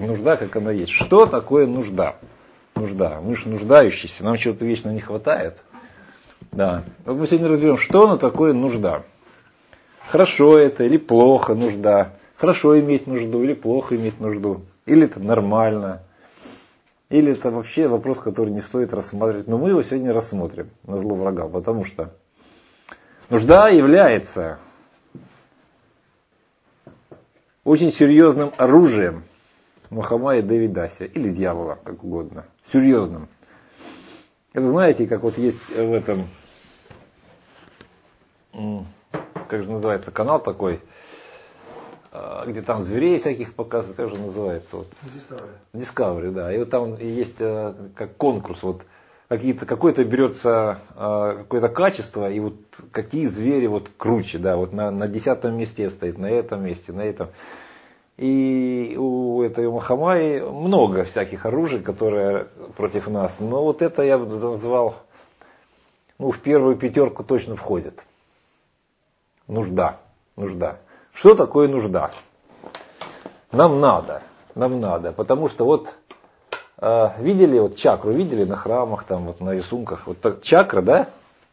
Нужда, как она есть. Что такое нужда? Нужда. Мы же нуждающиеся, нам чего-то вечно не хватает. Да. Вот мы сегодня разберем, что оно такое нужда. Хорошо это или плохо нужда. Хорошо иметь нужду или плохо иметь нужду. Или это нормально. Или это вообще вопрос, который не стоит рассматривать. Но мы его сегодня рассмотрим на зло врага. Потому что нужда является очень серьезным оружием Махамая Девидаси. Или дьявола, как угодно. Серьезным. Это знаете, как вот есть в этом... Как же называется канал такой, где там зверей всяких показывают, как же называется? Вот. Discovery, да. И вот там есть как конкурс, вот какое-то берется какое-то качество, и вот какие звери вот круче, да, вот на 10-м месте стоит, на этом месте, на этом. И у этой Махамаи много всяких оружий, которые против нас. Но вот это я бы назвал, в первую пятерку точно входит. Нужда. Что такое нужда? Нам надо, потому что вот видели вот чакру, видели на храмах, там вот на рисунках, вот так, чакра, да?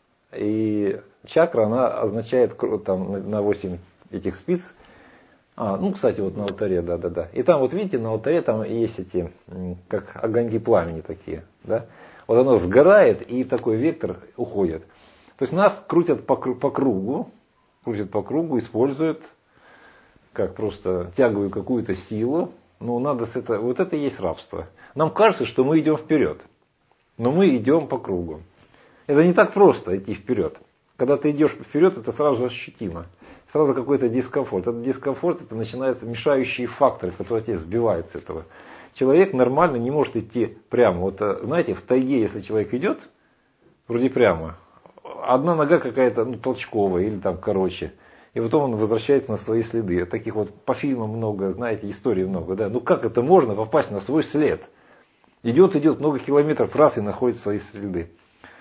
И чакра, она означает там на 8 этих спиц. Кстати, вот на алтаре, да. И там вот видите, на алтаре там есть эти, как огоньки пламени такие, да? Вот оно сгорает и такой вектор уходит. То есть нас крутят по кругу, используют как просто тяговую какую-то силу. Но надо вот это и есть рабство. Нам кажется, что мы идем вперед, но мы идем по кругу. Это не так просто идти вперед. Когда ты идешь вперед, это сразу ощутимо. Сразу какой-то дискомфорт. Этот дискомфорт, это начинаются мешающие факторы, которые тебя сбивают с этого. Человек нормально не может идти прямо. Вот знаете, в тайге, если человек идет, вроде прямо, одна нога какая-то толчковая или там короче. И потом он возвращается на свои следы. Таких вот по фильмам много, знаете, историй много. Да? Как это можно попасть на свой след? Идет много километров, раз и находит свои следы.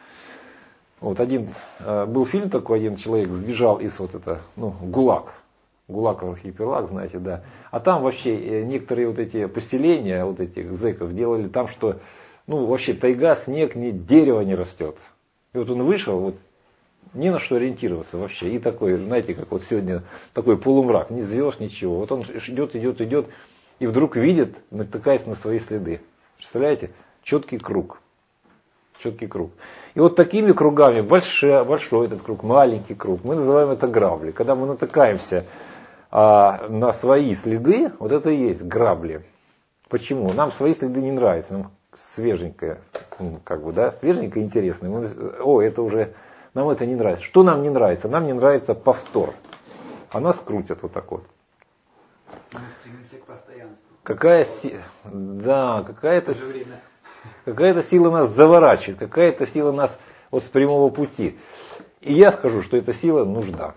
Вот был фильм такой, один человек сбежал из ГУЛАГ. ГУЛАГ архипелаг, знаете, да. А там вообще некоторые вот эти поселения, вот этих зэков делали там, что вообще тайга, снег, дерево не растет. И вот он вышел, вот не на что ориентироваться вообще. И такой, знаете, как вот сегодня такой полумрак, ни звезд, ничего. Вот он идет, и вдруг видит, натыкаясь на свои следы. Представляете? Четкий круг. И вот такими кругами, большой этот круг, маленький круг, мы называем это грабли. Когда мы натыкаемся на свои следы, вот это и есть грабли. Почему? Нам свои следы не нравятся, нам свеженькое, свеженькое и интересное. Это уже... Нам это не нравится. Что нам не нравится? Нам не нравится повтор. А нас крутят вот так вот. Мы стремимся к постоянству. Какая-то сила нас заворачивает, какая-то сила нас вот с прямого пути. И я скажу, что эта сила нужда.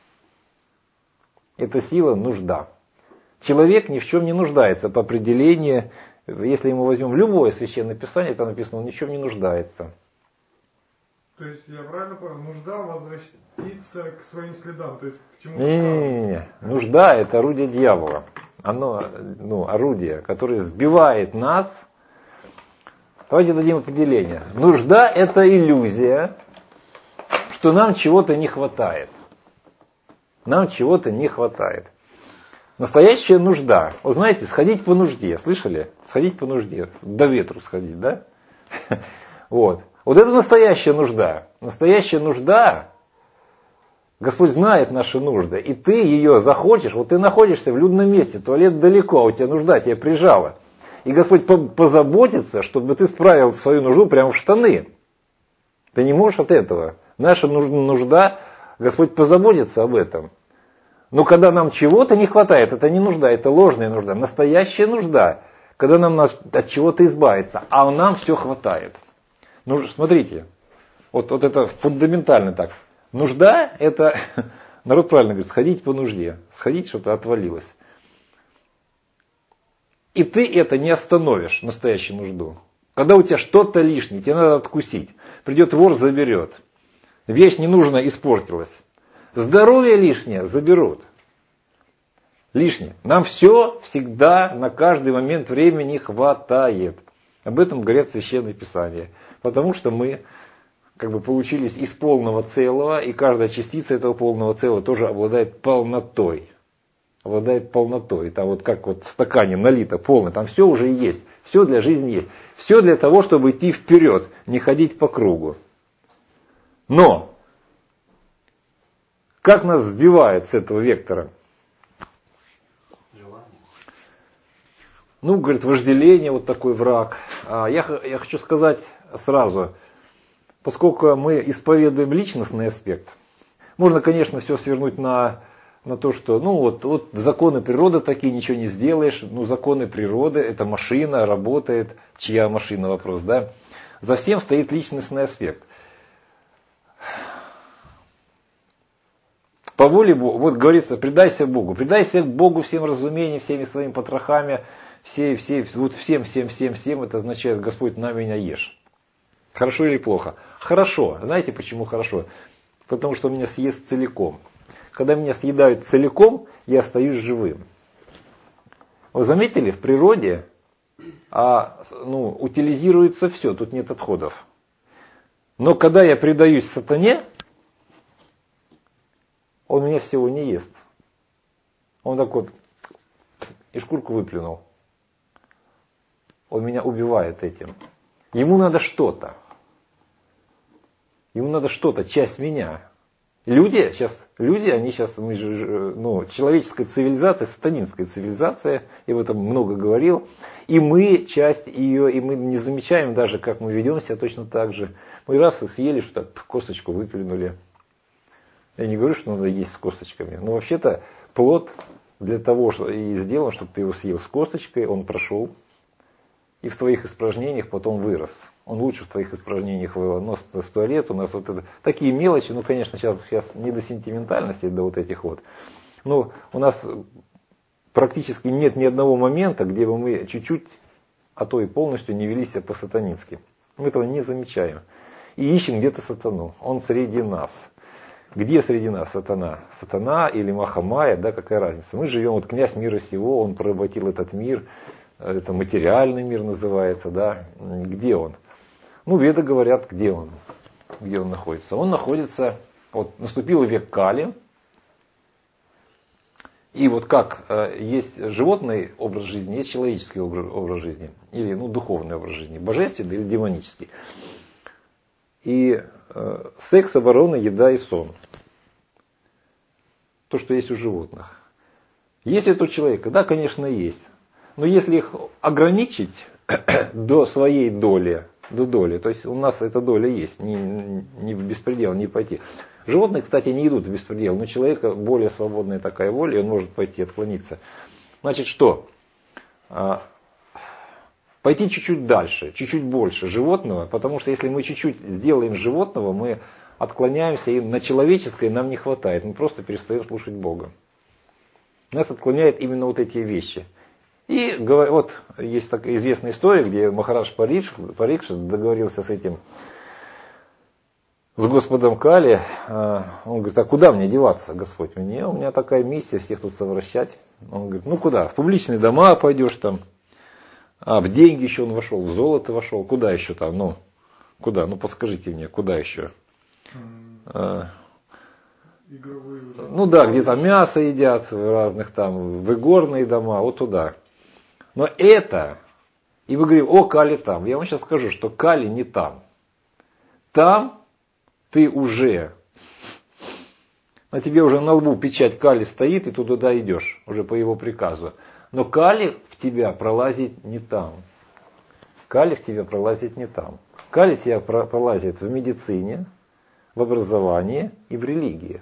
Это сила нужда. Человек ни в чем не нуждается по определению. Если мы возьмем любое священное писание, там написано, он ни в чем не нуждается. То есть, я правильно понял, нужда возвратиться к своим следам, то есть к чему-то. Не. Нужда — это орудие дьявола. Оно, орудие, которое сбивает нас. Давайте дадим определение. Нужда — это иллюзия, что нам чего-то не хватает. Настоящая нужда. Вот знаете, сходить по нужде. Слышали? Сходить по нужде. До ветру сходить, да? Вот. Вот это настоящая нужда. Настоящая нужда, Господь знает наши нужды, и ты ее захочешь, вот ты находишься в людном месте, туалет далеко, а у тебя нужда тебя прижала. И Господь позаботится, чтобы ты справил свою нужду прямо в штаны. Ты не можешь от этого. Наша нужда, Господь позаботится об этом. Но когда нам чего-то не хватает, это не нужда, это ложная нужда. Настоящая нужда, когда нам от чего-то избавиться, а нам все хватает. Смотрите, вот это фундаментально так. Нужда — это, народ правильно говорит, сходить по нужде. Сходить, что-то отвалилось. И ты это не остановишь, настоящую нужду. Когда у тебя что-то лишнее, тебе надо откусить. Придет вор, заберет. Вещь ненужная испортилась. Здоровье лишнее заберут. Лишнее. Нам все всегда, на каждый момент времени хватает. Об этом говорят Священные Писания. Потому что мы как бы получились из полного целого, и каждая частица этого полного целого тоже обладает полнотой. Обладает полнотой. Там вот как вот в стакане налито полно, там все уже есть. Все для жизни есть. Все для того, чтобы идти вперед, не ходить по кругу. Но, как нас сбивает с этого вектора? Ну, говорит, вожделение, вот такой враг. Я хочу сказать сразу, поскольку мы исповедуем личностный аспект, можно, конечно, все свернуть на то, что, ну, вот законы природы такие, ничего не сделаешь. Ну, законы природы, это машина, работает. Чья машина, вопрос, да? За всем стоит личностный аспект. По воле Бога, вот говорится, предайся Богу. Предайся Богу всем разумением, всеми своими потрохами, вот всем, это означает, Господь, на меня ешь. Хорошо или плохо? Хорошо. Знаете, почему хорошо? Потому что меня съест целиком. Когда меня съедают целиком, я остаюсь живым. Вы заметили, в природе утилизируется все, тут нет отходов. Но когда я предаюсь сатане, он меня всего не ест. Он так вот и шкурку выплюнул. Он меня убивает этим. Ему надо что-то. Ему надо что-то, часть меня. Люди, они сейчас, человеческая цивилизация, сатанинская цивилизация, я об этом много говорил, и мы часть ее, и мы не замечаем даже, как мы ведем себя точно так же. Мы раз съели, что косточку выплюнули. Я не говорю, что надо есть с косточками, но вообще-то плод для того, что и сделан, чтобы ты его съел с косточкой, он прошел, и в твоих испражнениях потом вырос. Он лучше в твоих испражнениях выносит в туалет. У нас вот это, такие мелочи, конечно, сейчас не до сентиментальности, до вот этих вот. Но у нас практически нет ни одного момента, где бы мы чуть-чуть, а то и полностью не вели себя по-сатанински. Мы этого не замечаем. И ищем где-то сатану. Он среди нас. Где среди нас сатана? Сатана или Махамая, да, какая разница? Мы живем, вот князь мира сего, он поработил этот мир, это материальный мир называется, да. Где он? Ну, веды говорят, где он находится. Он находится, вот наступил век Кали, и вот как есть животный образ жизни, есть человеческий образ жизни, или духовный образ жизни, божественный или демонический. И секс, оборона, еда и сон. То, что есть у животных. Есть это у человека? Да, конечно, есть. Но если их ограничить до своей доли, то есть у нас эта доля есть, не в беспредел, не пойти. Животные, кстати, не идут в беспредел, но у человека более свободная такая воля, и он может пойти, отклониться. Значит, что? Пойти чуть-чуть дальше, чуть-чуть больше животного, потому что если мы чуть-чуть сделаем животного, мы отклоняемся, и на человеческое нам не хватает, мы просто перестаем слушать Бога. Нас отклоняют именно вот эти вещи. И вот есть такая известная история, где Махарадж Парикшит договорился с Господом Кали. Он говорит, а куда мне деваться, Господь? У меня такая миссия, всех тут совращать. Он говорит, ну куда? В публичные дома пойдешь там. А в деньги еще он вошел, в золото вошел. Куда еще там? Куда? Подскажите мне, куда еще? Игровые. Да, где там мясо едят, в разных там, в игорные дома, вот туда. Но это, и вы говорите, о, Кали там. Я вам сейчас скажу, что Кали не там. Там ты уже, на тебе уже на лбу печать Кали стоит, и ты туда идешь, уже по его приказу. Но Кали в тебя пролазит не там. Кали в тебя пролазит не там. Кали в тебя пролазит в медицине, в образовании и в религии.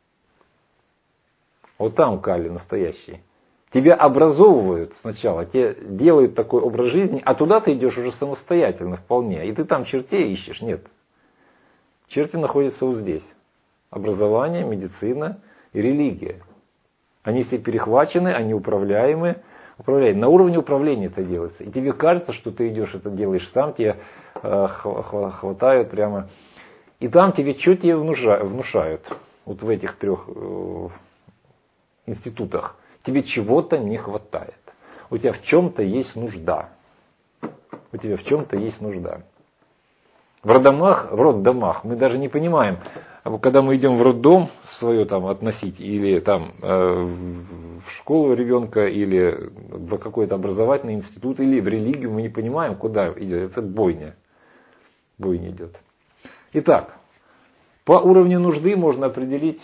Вот там Кали настоящий. Тебя образовывают сначала, тебе делают такой образ жизни, а туда ты идешь уже самостоятельно вполне. И ты там чертей ищешь. Нет. Черти находятся вот здесь. Образование, медицина и религия. Они все перехвачены, они управляемы. На уровне управления это делается. И тебе кажется, что ты идешь, это делаешь сам, тебе хватают прямо. И там тебе что тебе внушают. Вот в этих 3 институтах. Тебе чего-то не хватает. У тебя в чем-то есть нужда. У тебя в чем-то есть нужда. В роддомах мы даже не понимаем, когда мы идем в роддом свое там относить, или там в школу ребенка, или в какой-то образовательный институт, или в религию, мы не понимаем, куда идет. Это бойня. Бойня идет. Итак, по уровню нужды можно определить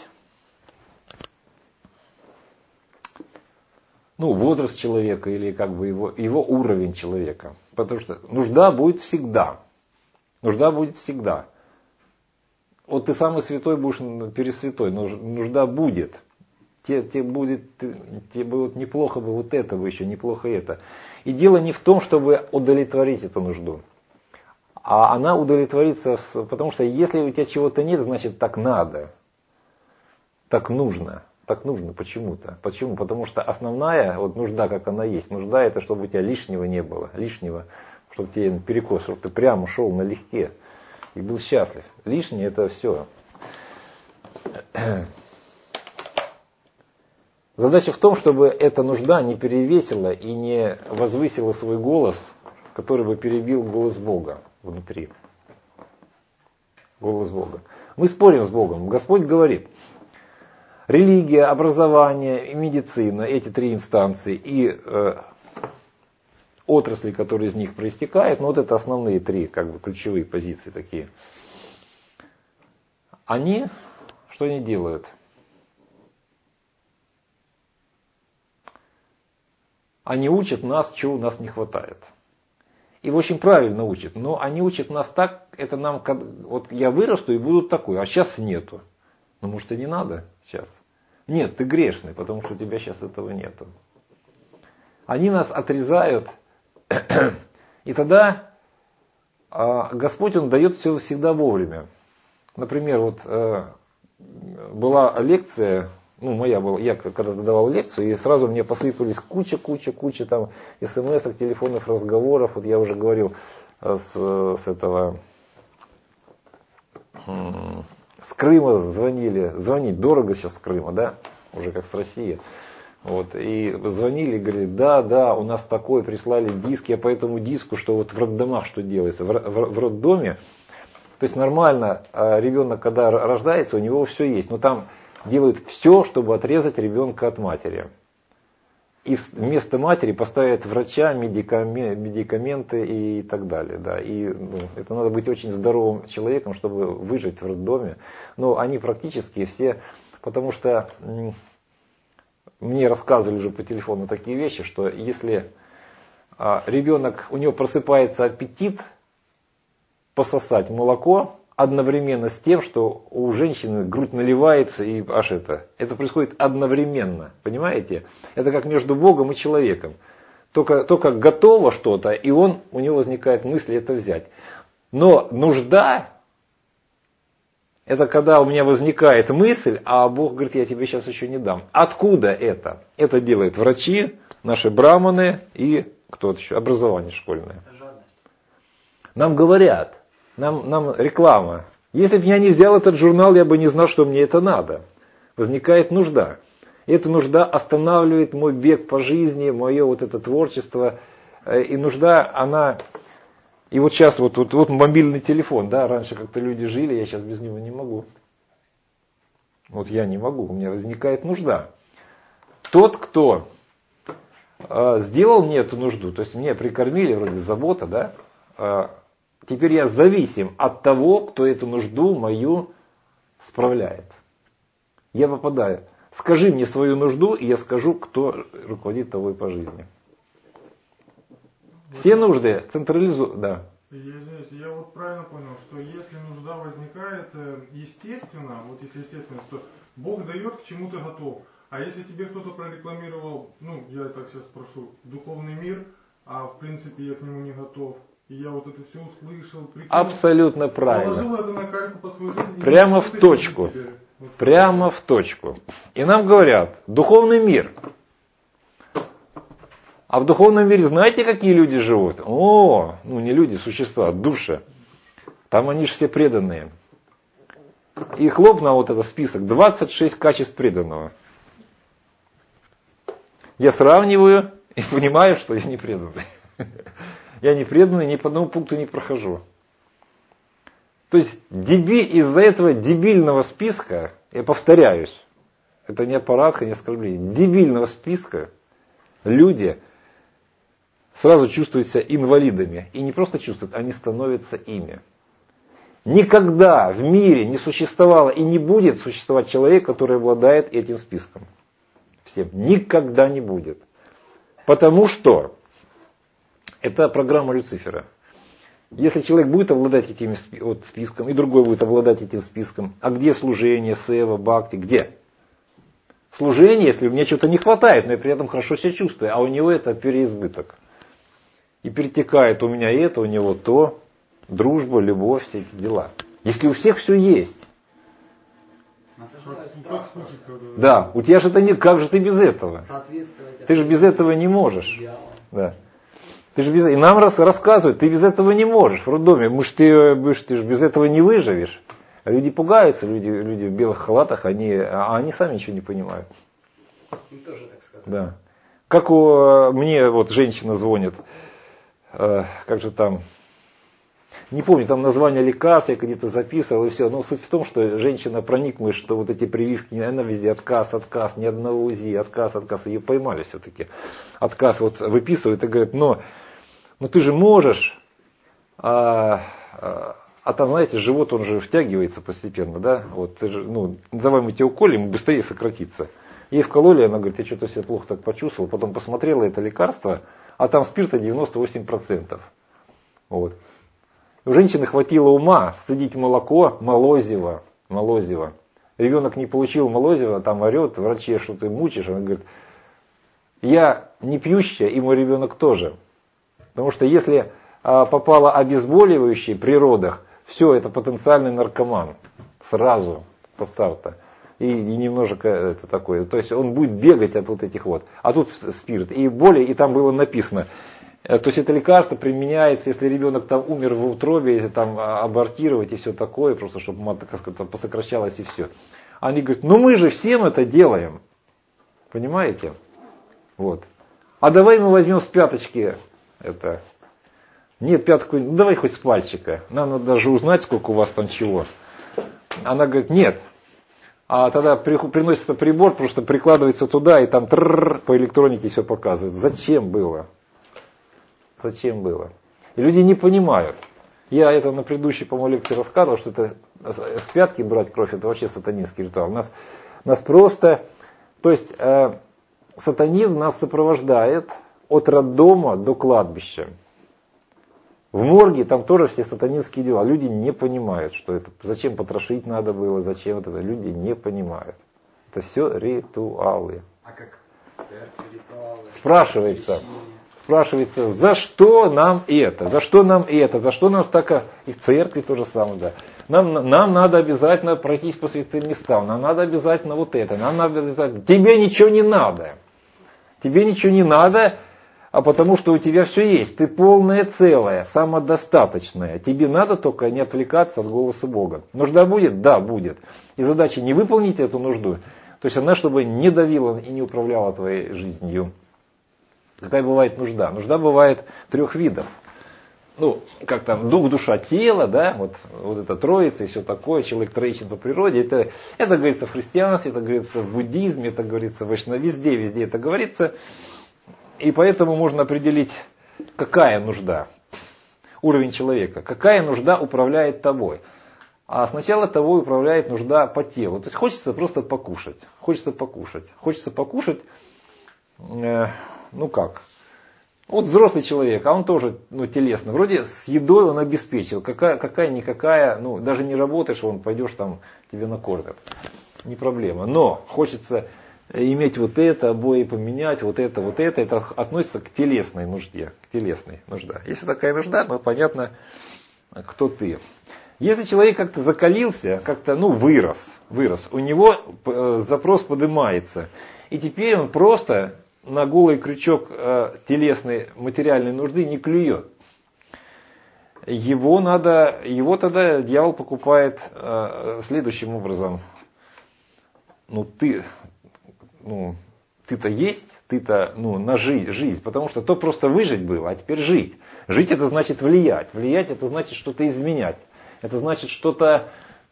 возраст человека или как бы его уровень человека. Потому что нужда будет всегда. Нужда будет всегда. Вот ты самый святой будешь пересвятой, но нужда будет. Тебе будет неплохо бы вот это бы еще, неплохо это. И дело не в том, чтобы удовлетворить эту нужду. А она удовлетворится, потому что если у тебя чего-то нет, значит так надо. Так нужно. Так нужно почему-то. Почему? Потому что основная нужда, как она есть. Нужда это, чтобы у тебя лишнего не было. Лишнего, чтобы тебе перекос, чтобы ты прямо шел налегке и был счастлив. Лишнее это все. Задача в том, чтобы эта нужда не перевесила и не возвысила свой голос, который бы перебил голос Бога внутри. Голос Бога. Мы спорим с Богом. Господь говорит, религия, образование и медицина, эти три инстанции и отрасли, которые из них проистекают, вот это основные три ключевые позиции такие. Что они делают? Они учат нас, чего у нас не хватает. И очень правильно учат. Но они учат нас так, это нам, вот я вырасту и буду такой, а сейчас нету. Ну может и не надо сейчас. Нет, ты грешный, потому что у тебя сейчас этого нету. Они нас отрезают, и тогда Господь, Он дает все всегда вовремя. Например, была лекция, я когда-то давал лекцию, и сразу мне посыпались куча там смс-ок, телефонных разговоров. Вот я уже говорил с Крыма звонить дорого сейчас с Крыма, да, уже как с России. И звонили, говорили, да, у нас такое, прислали диск, я по этому диску, что в роддомах что делается, в роддоме, то есть нормально, ребенок, когда рождается, у него все есть, но там делают все, чтобы отрезать ребенка от матери. И вместо матери поставят врача, медикаменты и так далее. Да. И это надо быть очень здоровым человеком, чтобы выжить в роддоме. Но они практически все, потому что мне рассказывали уже по телефону такие вещи, что если ребенок, у него просыпается аппетит пососать молоко, одновременно с тем, что у женщины грудь наливается и аж это происходит одновременно, понимаете? Это как между Богом и человеком. Только готово что-то, и у него возникает мысль это взять. Но нужда, это когда у меня возникает мысль, а Бог говорит, я тебе сейчас еще не дам. Откуда это? Это делают врачи, наши браманы и кто-то еще, образование школьное. Нам говорят, нам реклама. Если бы я не взял этот журнал, я бы не знал, что мне это надо. Возникает нужда. И эта нужда останавливает мой бег по жизни, мое это творчество. И нужда, она... И вот сейчас вот мобильный телефон, да, раньше как-то люди жили, я сейчас без него не могу. Вот я не могу, у меня возникает нужда. Тот, кто сделал мне эту нужду, то есть меня прикормили, вроде забота, да, теперь я зависим от того, кто эту нужду мою справляет. Я попадаю. Скажи мне свою нужду, и я скажу, кто руководит тобой по жизни. Все нужды централизуют. Да. Я извиняюсь, я правильно понял, что если нужда возникает естественно, если естественно, то Бог дает, к чему ты готов. А если тебе кто-то прорекламировал, я так сейчас спрошу, духовный мир, а в принципе я к нему не готов, и я это все услышал, прикинул, абсолютно правильно. Положил это на кальку по свою жизнь. Прямо в точку. Прямо в точку. И нам говорят, духовный мир. А в духовном мире знаете, какие люди живут? Не люди, существа, души. Там они же все преданные. И хлоп на этот список, 26 качеств преданного. Я сравниваю и понимаю, что я не преданный. Я не преданный, ни по одному пункту не прохожу. То есть из-за этого дебильного списка, я повторяюсь, это не аппаратка, не оскорбление, дебильного списка люди сразу чувствуют себя инвалидами. И не просто чувствуют, они становятся ими. Никогда в мире не существовало и не будет существовать человек, который обладает этим списком. Всем. Никогда не будет. Потому что это программа Люцифера. Если человек будет обладать этим списком, и другой будет обладать этим списком, а где служение, сева, бхакти, где? Служение, если мне чего-то не хватает, но я при этом хорошо себя чувствую, а у него это переизбыток. И перетекает у меня это, у него то, дружба, любовь, все эти дела. Если у всех все есть. Да, у тебя же это нет, как же ты без этого? Ты же без этого не можешь. Да. Ты же без... И нам рассказывают, ты без этого не можешь в роддоме. Ты же без этого не выживешь. А люди пугаются, люди в белых халатах, они сами ничего не понимают. Им тоже так сказать. Да. Как мне вот женщина звонит, как же там, не помню, там название лекарств, я где-то записывал и все. Но суть в том, что женщина проникла, что вот эти прививки, она везде отказ, ни одного УЗИ, отказ. Ее поймали все-таки. Отказ вот выписывают и говорят, но ты же можешь, а там, знаете, живот, он же втягивается постепенно, да, вот, ты же, давай мы тебя уколем, быстрее сократится. Ей вкололи, она говорит, я что-то себя плохо так почувствовал, потом посмотрела это лекарство, а там спирта 98%. Вот. У женщины хватило ума сцедить молоко молозиво. Ребенок не получил молозиво, там орет, врачи, что ты мучишь, она говорит, я не пьющая, и мой ребенок тоже. Потому что если попало обезболивающее при родах, все, это потенциальный наркоман. Сразу, со старта. И немножко это такое. То есть он будет бегать от вот этих вот. А тут спирт. И там было написано. То есть это лекарство применяется, если ребенок там умер в утробе, если там абортировать и все такое, просто чтобы матка посокращалась и все. Они говорят, мы же всем это делаем. Понимаете? Вот. А давай мы возьмем с пяточки это. Нет, пятку, давай хоть с пальчика. Нам надо даже узнать, сколько у вас там чего. Она говорит, нет. А тогда приносится прибор, просто прикладывается туда, и там по электронике все показывает. Зачем было? Зачем было? И люди не понимают. Я это на предыдущей, по-моему, лекции рассказывал, что это с пятки брать кровь, это вообще сатанинский ритуал. Нас просто, то есть сатанизм нас сопровождает от роддома до кладбища. В морге там тоже все сатанинские дела. Люди не понимают, что это. Зачем потрошить надо было, зачем это. Люди не понимают. Это все ритуалы. А как церковь, ритуалы? Спрашивается, за что нам это? За что нам это? За что нас так... И в церкви то же самое, да. Нам надо обязательно пройтись по святым местам. Нам надо обязательно вот это. Нам надо обязательно... Тебе ничего не надо. Тебе ничего не надо, а потому что у тебя все есть. Ты полное целое, самодостаточное. Тебе надо только не отвлекаться от голоса Бога. Нужда будет? Да, будет. И задача не выполнить эту нужду. То есть она, чтобы не давила и не управляла твоей жизнью. Какая бывает нужда? Нужда бывает 3 видов. Как там, дух, душа, тело, да, вот это троица и все такое, человек троичен по природе. Это говорится в христианстве, это говорится в буддизме, это говорится в вайшнавизме, везде это говорится. И поэтому можно определить, какая нужда, уровень человека, какая нужда управляет тобой. А сначала тобой управляет нужда по телу. То есть хочется просто покушать. Хочется покушать. Как? Вот взрослый человек, а он тоже телесный. Вроде с едой он обеспечил. Какая-никакая, даже не работаешь, пойдешь там, тебе накормят. Не проблема. Но хочется иметь вот это, обои поменять, вот это. Это относится к телесной нужде. Нужда. Если такая нужда, понятно, кто ты. Если человек как-то закалился, как-то вырос, у него запрос поднимается. И теперь он просто на голый крючок телесной материальной нужды не клюет. Его тогда дьявол покупает следующим образом. ты-то есть, ты-то на жизнь, потому что то просто выжить было, а теперь жить. Жить это значит влиять, влиять это значит что-то изменять, это значит что-то,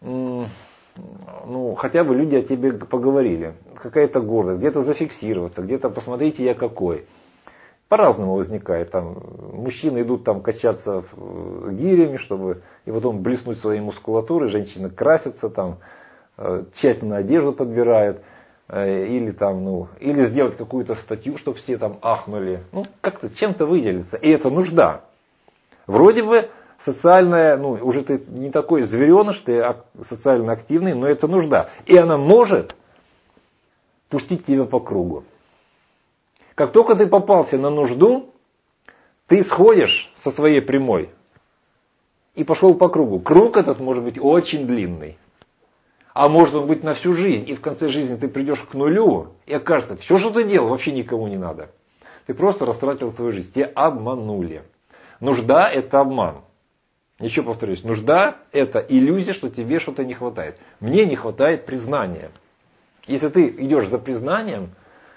хотя бы люди о тебе поговорили, какая-то гордость, где-то зафиксироваться, где-то посмотрите я какой. По-разному возникает. Там, мужчины идут там качаться гирями, чтобы и потом блеснуть своей мускулатурой, женщины красятся, там, тщательно одежду подбирают, или, там, или сделать какую-то статью, чтобы все там ахнули. Как-то чем-то выделиться. И это нужда. Вроде бы социальная, уже ты не такой звереныш, ты социально активный, но это нужда. И она может пустить тебя по кругу. Как только ты попался на нужду, ты сходишь со своей прямой и пошел по кругу. Круг этот может быть очень длинный. А может он быть на всю жизнь. И в конце жизни ты придешь к нулю, и окажется, все, что ты делал, вообще никому не надо. Ты просто растратил твою жизнь. Тебя обманули. Нужда – это обман. Еще повторюсь, нужда – это иллюзия, что тебе что-то не хватает. Мне не хватает признания. Если ты идешь за признанием,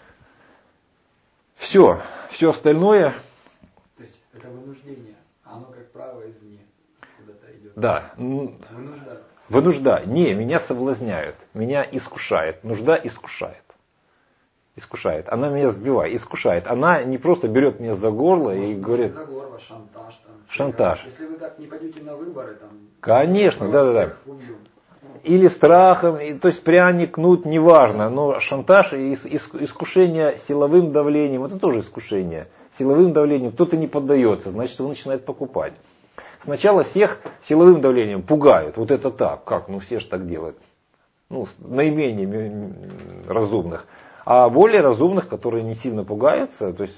все остальное... То есть это вынуждение, а оно, как правило, извне куда-то идет. Да. Вынуждает. Вынуждает. Не, меня соблазняют, меня искушает. Нужда искушает. Искушает. Она меня сбивает, искушает. Она не просто берет меня за горло и говорит... За горло, шантаж. Шантаж. Если вы так не пойдете на выборы, там... Конечно, да. Или страхом, то есть пряник, кнут, неважно, но шантаж и искушение силовым давлением, это тоже искушение. Силовым давлением кто-то не поддается, значит он начинает покупать. Сначала всех силовым давлением пугают, вот это так, как, все же так делают. Наименее разумных. А более разумных, которые не сильно пугаются, то есть,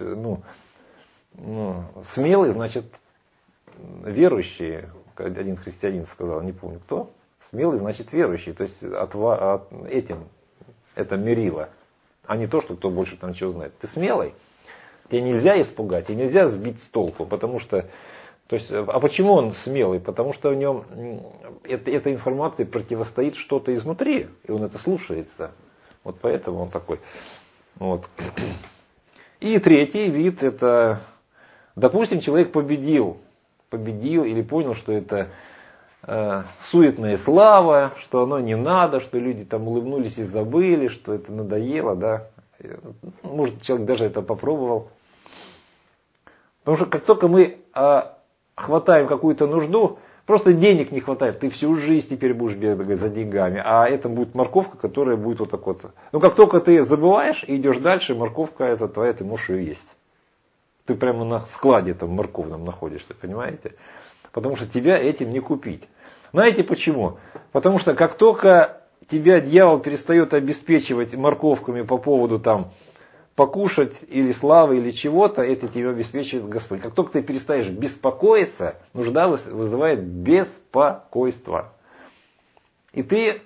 смелые, значит, верующие, один христианин сказал, не помню кто, смелый значит верующий, то есть это мерило, а не то, что кто больше там чего знает. Ты смелый, тебя нельзя испугать, тебя нельзя сбить с толку, потому что, а почему он смелый? Потому что в нем этой информации противостоит что-то изнутри, и он это слушается. Вот поэтому он такой. Вот. И третий вид, это, допустим, человек победил или понял, что это суетная слава, что оно не надо, что люди там улыбнулись и забыли, что это надоело, да. Может, человек даже это попробовал. Потому что как только мы хватаем какую-то нужду, просто денег не хватает, ты всю жизнь теперь будешь бегать за деньгами, а это будет морковка, которая будет вот так вот. Как только ты забываешь и идешь дальше, морковка эта твоя, ты можешь ее есть. Ты прямо на складе там морковном находишься, понимаете? Потому что тебя этим не купить. Знаете почему? Потому что как только тебя дьявол перестает обеспечивать морковками по поводу там покушать или славы или чего-то, это тебя обеспечивает Господь. Как только ты перестаешь беспокоиться, нужда вызывает беспокойство. И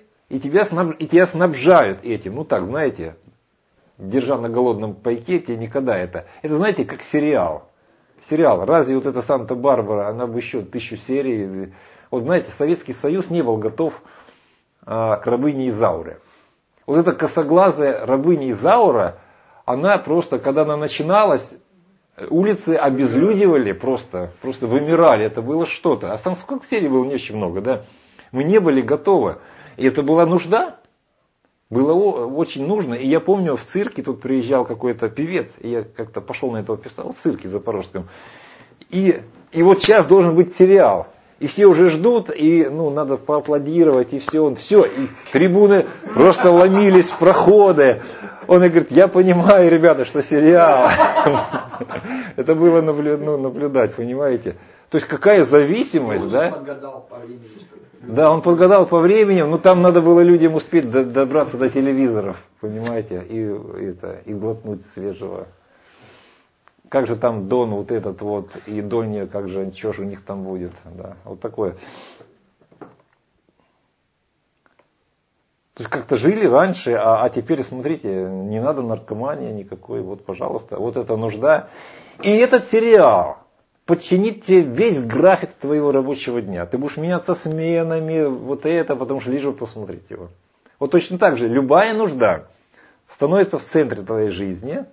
тебя снабжают этим. Так, знаете, держа на голодном пайке, тебе никогда это. Это, знаете, как сериал. Разве вот эта Санта-Барбара, она бы еще 1000 серий. Вот знаете, Советский Союз не был готов к рабыне Изауре. Вот эта косоглазая рабыня Изаура, она просто, когда она начиналась, улицы обезлюдивали, просто вымирали. Это было что-то. А там сколько серий было, не очень много, да? Мы не были готовы. И это была нужда. Было очень нужно. И я помню, в цирке тут приезжал какой-то певец, и я как-то пошел на этого певца, в цирке запорожском. И вот сейчас должен быть сериал. И все уже ждут, и надо поаплодировать, и все, и трибуны просто ломились в проходы. Он говорит, я понимаю, ребята, что сериал. Это было наблюдать, понимаете? То есть какая зависимость, да? Он подгадал по времени, что ли? Да, он подгадал по времени, но там надо было людям успеть добраться до телевизоров, понимаете, и глотнуть свежего. Как же там Дон вот этот вот, и Донья, что же у них там будет, да, вот такое. То есть как-то жили раньше, а теперь, смотрите, не надо наркомании никакой, вот, пожалуйста, вот эта нужда. И этот сериал подчинит тебе весь график твоего рабочего дня. Ты будешь меняться сменами, вот это, потому что лишь бы посмотреть его. Вот точно так же, любая нужда становится в центре твоей жизни,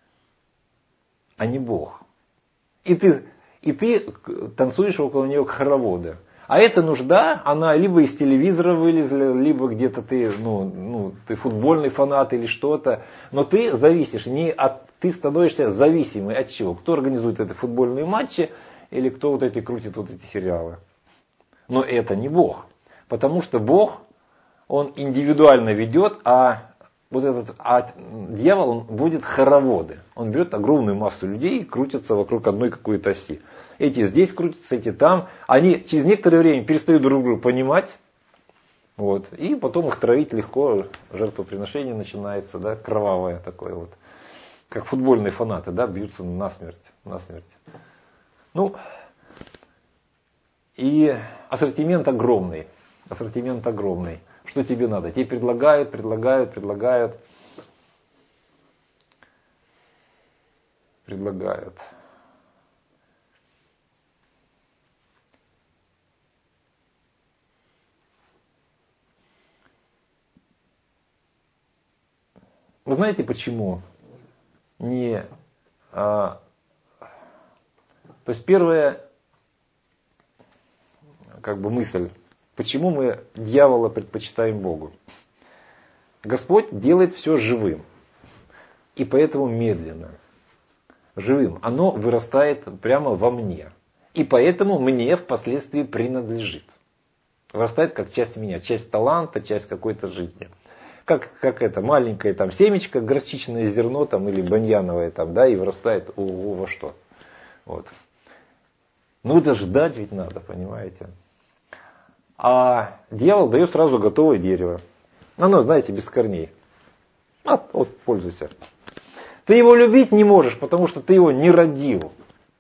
а не Бог. И ты танцуешь около нее как хороводы. А эта нужда, она либо из телевизора вылезла, либо где-то ты футбольный фанат или что-то. Но ты зависишь, ты становишься зависимый от чего? Кто организует эти футбольные матчи или кто крутит эти сериалы? Но это не Бог. Потому что Бог, он индивидуально ведет, а дьявол, он вводит хороводы. Он берет огромную массу людей и крутится вокруг одной какой-то оси. Эти здесь крутятся, эти там. Они через некоторое время перестают друг друга понимать. И потом их травить легко. Жертвоприношение начинается, кровавое такое . Как футбольные фанаты, бьются насмерть. И ассортимент огромный. Что тебе надо? Тебе предлагают. Вы знаете почему? То есть первая мысль, почему мы дьявола предпочитаем Богу? Господь делает все живым. И поэтому медленно. Живым. Оно вырастает прямо во мне. И поэтому мне впоследствии принадлежит. Вырастает как часть меня. Часть таланта, часть какой-то жизни. Как это маленькое семечко, горчичное зерно или баньяновое и вырастает во что. Это ждать ведь надо, понимаете. А дьявол дает сразу готовое дерево. Оно, знаете, без корней. Пользуйся. Ты его любить не можешь, потому что ты его не родил.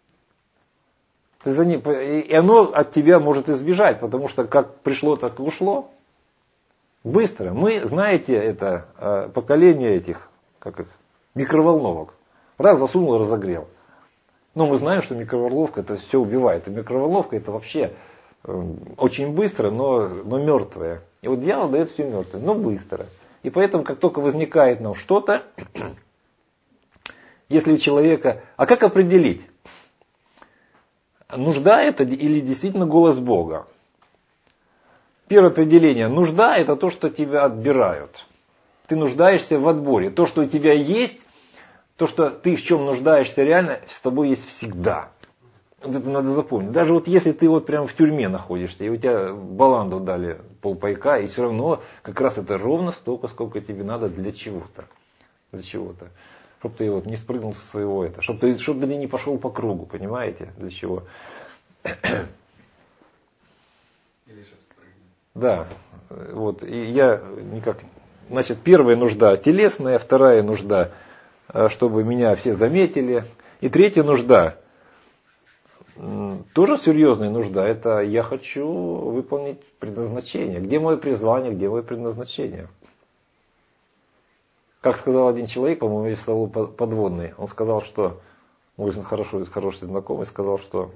И оно от тебя может избежать, потому что как пришло, так и ушло. Быстро. Мы, знаете, это поколение микроволновок. Раз засунул, разогрел. Мы знаем, что микроволновка это все убивает. И микроволновка это вообще очень быстро, но мертвое. И дьявол дает все мертвое, но быстро. И поэтому, как только возникает что-то, если у человека... А как определить? Нужда это или действительно голос Бога? Первое определение. Нужда это то, что тебя отбирают. Ты нуждаешься в отборе. То, что у тебя есть, то, что ты в чем нуждаешься реально, с тобой есть всегда. Это надо запомнить. Даже если ты прям в тюрьме находишься, и у тебя баланду дали полпайка, и все равно как раз это ровно столько, сколько тебе надо для чего-то. Чтобы ты не спрыгнул со своего чтобы ты не пошел по кругу, понимаете, для чего. Или чтобы спрыгнуть. Да, и я никак... Значит, первая нужда телесная, вторая нужда, чтобы меня все заметили. И третья нужда, тоже серьезная нужда, это я хочу выполнить предназначение. Где мое призвание, где мое предназначение? Как сказал один человек, по-моему, Вячеслав Подводный, он сказал, что, мой хороший знакомый, сказал, что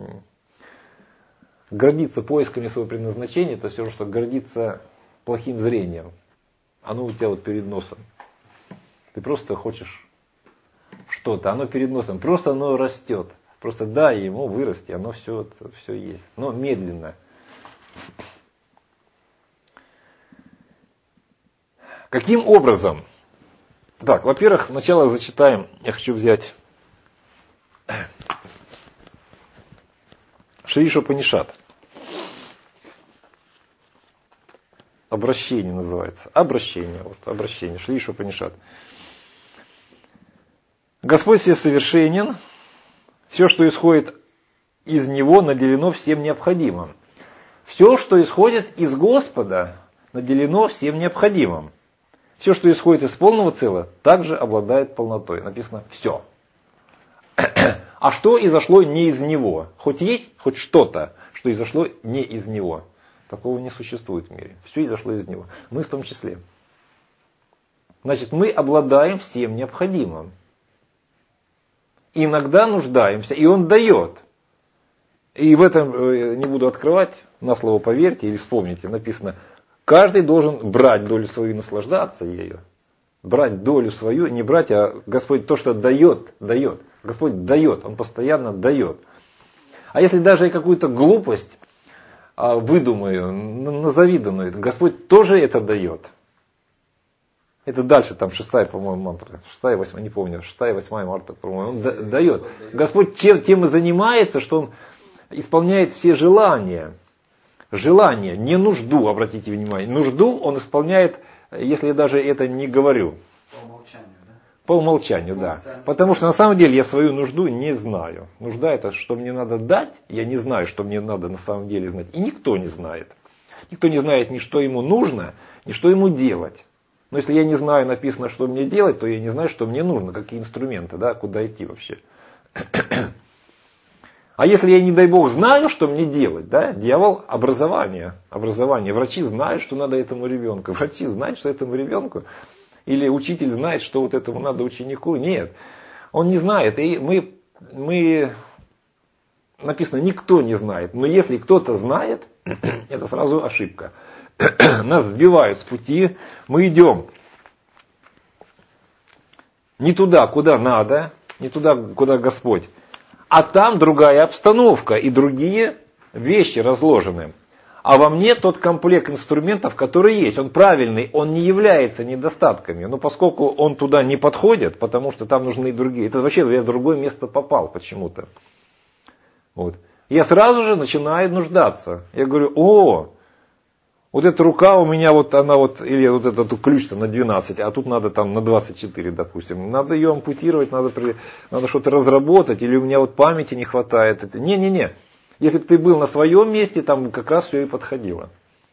гордиться поисками своего предназначения, это все, что гордиться плохим зрением. Оно у тебя перед носом. Ты просто хочешь что-то, оно перед носом, просто оно растет. Просто дай ему вырасти, оно все есть. Но медленно. Каким образом? Так, во-первых, сначала зачитаем, я хочу взять Шри Ишупанишад. Обращение называется. Обращение. Шри Ишупанишад. Господь всесовершенен. Все, что исходит из Него, наделено всем необходимым. Все, что исходит из Господа, наделено всем необходимым. Все, что исходит из полного целого, также обладает полнотой. Написано «все». А что изошло не из Него? Хоть есть, хоть что-то, что изошло не из Него. Такого не существует в мире. Все изошло из Него. Мы в том числе. Значит, мы обладаем всем необходимым. Иногда нуждаемся, и Он дает. И в этом не буду открывать, на слово поверьте или вспомните, написано, каждый должен брать долю свою и наслаждаться ею. брать долю свою, не брать, а Господь то, что дает, дает. Господь дает, Он постоянно дает. А если даже я какую-то глупость выдумаю, назавиданную, Господь тоже это дает. Это дальше, там 6-я, по-моему, 6-я, 8-я, не помню, 6-я, 8-я марта, по-моему, Он дает. Господь тем и занимается, что Он исполняет все желания. Желание, не нужду, обратите внимание. Нужду Он исполняет, если я даже это не говорю. По умолчанию, да? По умолчанию, да. Потому что на самом деле я свою нужду не знаю. Нужда это, что мне надо дать, я не знаю, что мне надо на самом деле знать. И никто не знает. Никто не знает ни что ему нужно, ни что ему делать. Но если я не знаю, написано, что мне делать, то я не знаю, что мне нужно, какие инструменты, да, куда идти вообще. А если я, не дай бог, знаю, что мне делать, да, дьявол образование. Врачи знают, что надо этому ребенку. Врачи знают, что этому ребенку. Или учитель знает, что вот этому надо ученику. Нет, он не знает. И мы написано, никто не знает. Но если кто-то знает, это сразу ошибка. Нас сбивают с пути, мы идем не туда, куда надо, не туда, куда Господь, а там другая обстановка и другие вещи разложены. А во мне тот комплект инструментов, который есть, он правильный, он не является недостатками. Но поскольку он туда не подходит, потому что там нужны другие, это вообще я в другое место попал почему-то. Вот. Я сразу же начинаю нуждаться. Я говорю, вот эта рука у меня, вот она вот, или вот этот ключ-то на 12, а тут надо там на 24, допустим. Надо ее ампутировать, надо что-то разработать, или у меня вот памяти не хватает. Не. Если бы ты был на своем месте, там как раз все и подходило.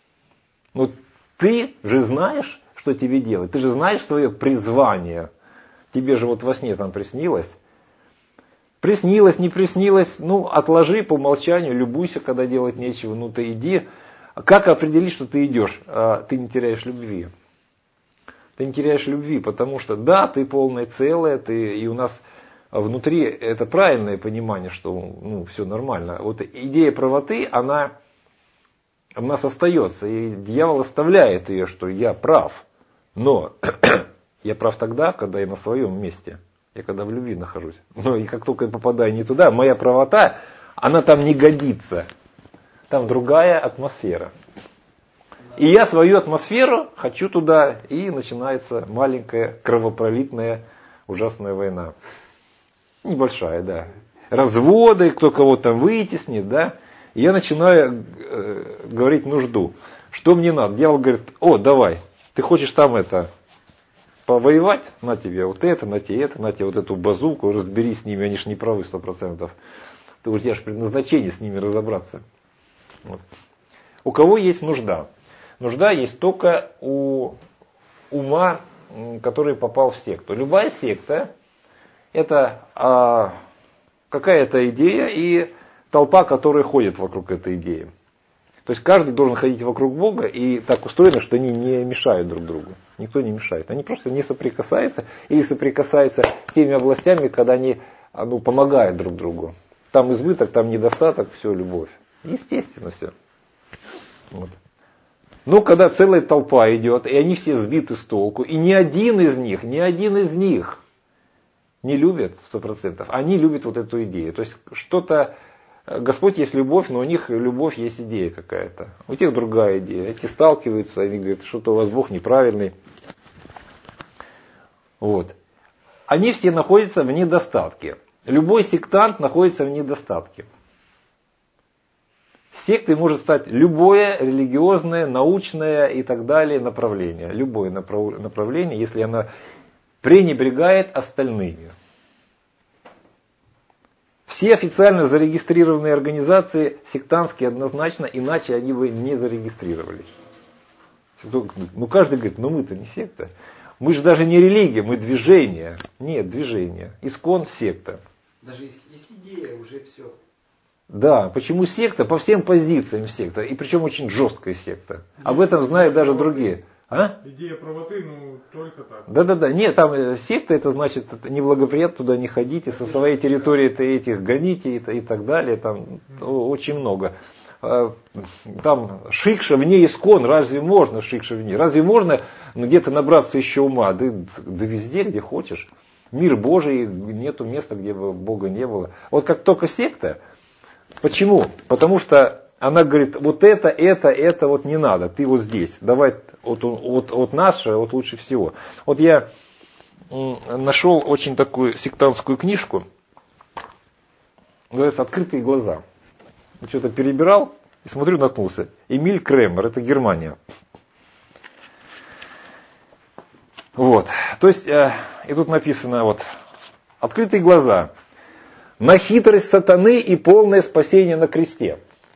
Но ты же знаешь, что тебе делать. Ты же знаешь свое призвание. Тебе же вот во сне там приснилось. Приснилось, не приснилось, отложи по умолчанию, любуйся, когда делать нечего, ты иди. Как определить, что ты идешь? Ты не теряешь любви. Ты не теряешь любви, потому что да, ты полное целое, и у нас внутри это правильное понимание, что все нормально. Вот идея правоты, она у нас остается, и дьявол оставляет ее, что я прав. Но я прав тогда, когда я на своем месте, я когда в любви нахожусь. Но и как только я попадаю не туда, моя правота, она там не годится. Там другая атмосфера. И я свою атмосферу хочу туда, и начинается маленькая кровопролитная ужасная война. Небольшая, да. Разводы, кто кого там вытеснит, да. И я начинаю говорить нужду. Что мне надо? Дьявол говорит, давай, ты хочешь там повоевать? На тебе вот это, на тебе вот эту базуку, разберись с ними, они же не правы 100%. У тебя же предназначение с ними разобраться. Вот. У кого есть нужда? Нужда есть только у ума, который попал в секту. Любая секта это какая-то идея и толпа, которая ходит вокруг этой идеи. То есть каждый должен ходить вокруг Бога, и так устроено, что они не мешают друг другу. Никто не мешает. Они просто не соприкасаются или соприкасаются с теми областями, когда они помогают друг другу. Там избыток, там недостаток, все, любовь. Естественно все. Вот. Но когда целая толпа идет, и они все сбиты с толку, и ни один из них не любит 100%. Они любят вот эту идею. То есть что-то, Господь есть любовь, но у них любовь есть идея какая-то. У тех другая идея. Эти сталкиваются, они говорят, что-то у вас Бог неправильный. Вот. Они все находятся в недостатке. Любой сектант находится в недостатке. Сектой может стать любое религиозное, научное и так далее направление. Любое направление, если оно пренебрегает остальными. Все официально зарегистрированные организации сектантские однозначно, иначе они бы не зарегистрировались. Каждый говорит, мы-то не секта. Мы же даже не религия, мы движение. Нет, движение. Искон секта. Даже есть идея, уже все. Да, почему секта? По всем позициям секта. И причем очень жесткая секта. Об этом знают даже другие. Идея правоты, только так. Да. Нет, там секта, это значит неблагоприятно, туда не ходите, со своей территории этих гоните и так далее. Там очень много. Там шикша вне искон, разве можно шикша вне? Разве можно но где-то набраться еще ума, да везде, где хочешь. Мир Божий, нету места, где бы Бога не было. Вот как только секта, почему? Потому что она говорит, вот это вот не надо, ты вот здесь, давай, вот наше, вот лучше всего. Вот я нашел очень такую сектантскую книжку, называется «Открытые глаза». Что-то перебирал и смотрю, наткнулся. Эмиль Кремер, это Германия. Вот, то есть, и тут написано вот, «Открытые глаза, на хитрость сатаны и полное спасение на кресте».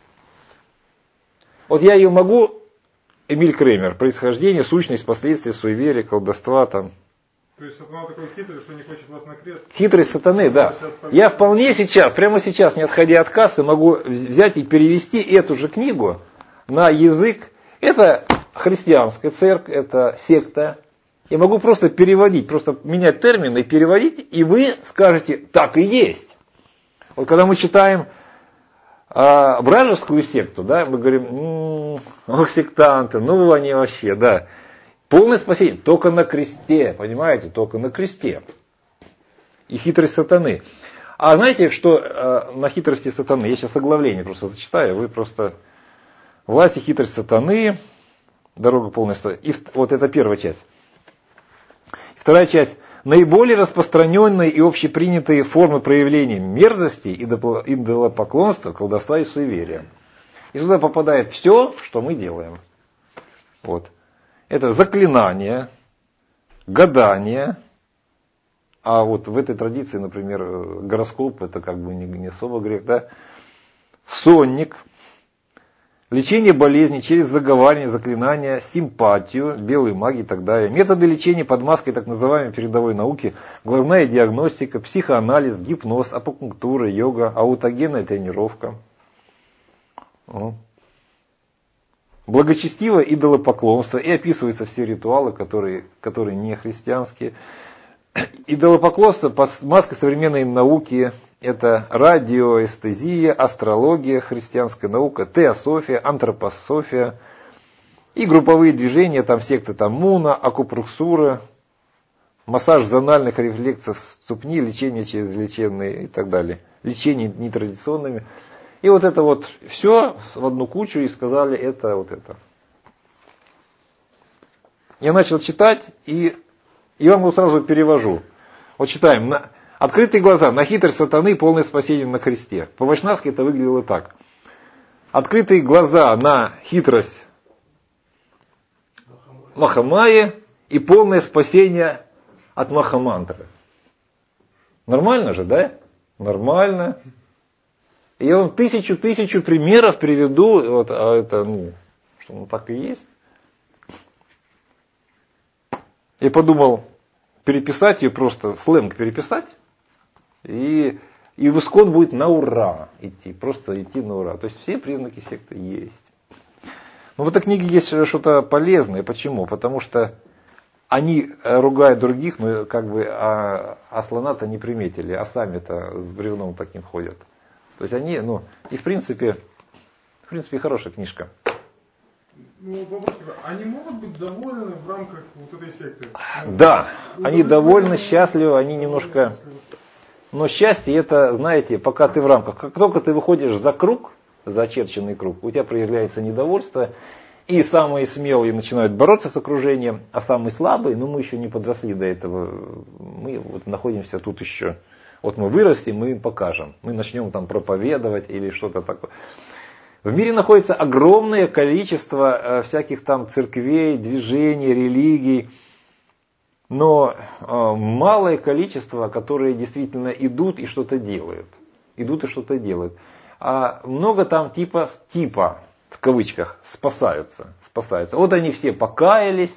Вот я ее могу, Эмиль Кремер, происхождение, сущность, последствия, суеверия, колдовства там. То есть сатана такой хитрый, что не хочет вас на крест? Хитрость сатаны, да. Я вполне сейчас, прямо сейчас, не отходя от кассы, могу взять и перевести эту же книгу на язык. Это христианская церковь, это секта. Я могу просто переводить, просто менять термины и переводить, и вы скажете, так и есть. Вот когда мы читаем вражескую секту, да, мы говорим, сектанты, ну они вообще, да. Полное спасение только на кресте, понимаете, только на кресте. И хитрость сатаны. А знаете, что на хитрости сатаны? Я сейчас оглавление просто зачитаю, вы просто... Власть и хитрость сатаны, дорога полная... И вот это первая часть. Вторая часть. Наиболее распространенные и общепринятые формы проявления мерзости, идолопоклонства, колдовства и суеверия. И сюда попадает все, что мы делаем. Вот. Это заклинание, гадание. А вот в этой традиции, например, гороскоп, это как бы не особо грех, да? Сонник. Лечение болезней через заговаривание, заклинания, симпатию, белые маги и так далее. Методы лечения под маской так называемой передовой науки, глазная диагностика, психоанализ, гипноз, акупунктура, йога, аутогенная тренировка. Благочестивое идолопоклонство. И описываются все ритуалы, которые не христианские. Идолопоклонство под маской современной науки — это радиоэстезия, астрология, христианская наука, теософия, антропософия и групповые движения, там секты там Муна, акупунктура, массаж зональных рефлексов ступни, лечение через лечебные и так далее, лечение нетрадиционными. И вот это вот все в одну кучу и сказали это вот это. Я начал читать и вам его сразу перевожу. Вот читаем. Открытые глаза, на хитрость сатаны, полное спасение на кресте. По-вайшнавски это выглядело так. Открытые глаза на хитрость Махамайи и полное спасение от Махамантры. Нормально же, да? Нормально. И я вам тысячу примеров приведу, вот, а это, что так и есть. Я подумал переписать ее, просто сленг переписать, и в ИСККОН будет на ура идти, просто идти на ура. То есть все признаки секты есть. Но в этой книге есть что-то полезное. Почему? Потому что они ругают других, но как бы а слона-то не приметили, а сами-то с бревном таким ходят. То есть они, и в принципе хорошая книжка. Вопрос, они могут быть довольны в рамках вот этой секты? Да, они довольны, счастливы, они немножко... Но счастье это, знаете, пока ты в рамках. Как только ты выходишь за круг, за очерченный круг, у тебя проявляется недовольство, и самые смелые начинают бороться с окружением, а самые слабые, мы еще не подросли до этого, мы вот находимся тут еще. Вот мы вырастем, мы им покажем, мы начнем там проповедовать или что-то такое. В мире находится огромное количество всяких там церквей, движений, религий, но малое количество, которые действительно идут и что-то делают. А много там типа, в кавычках, спасаются. Вот они все покаялись,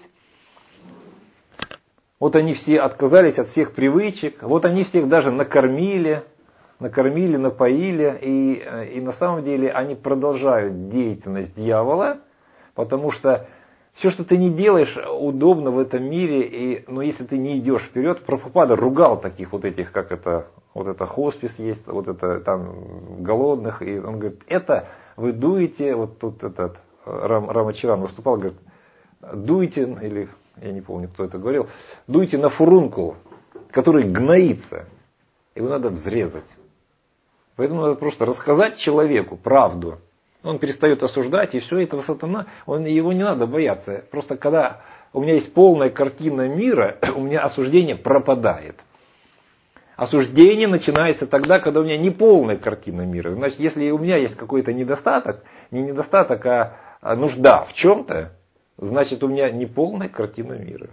вот они все отказались от всех привычек, вот они всех даже накормили, напоили, и на самом деле они продолжают деятельность дьявола, потому что все, что ты не делаешь, удобно в этом мире, но если ты не идешь вперед, Прабхупада ругал таких вот этих, как это, вот это хоспис есть, вот это там голодных, и он говорит, это вы дуете, вот тут этот Рамачаран выступал, говорит, дуйте, или я не помню, кто это говорил, дуйте на фурункул, который гноится, его надо взрезать. Поэтому надо просто рассказать человеку правду. Он перестает осуждать, и все, этого сатана, его не надо бояться. Просто когда у меня есть полная картина мира, у меня осуждение пропадает. Осуждение начинается тогда, когда у меня не полная картина мира. Значит, если у меня есть какой-то недостаток, не недостаток, а нужда в чем-то, значит, у меня не полная картина мира.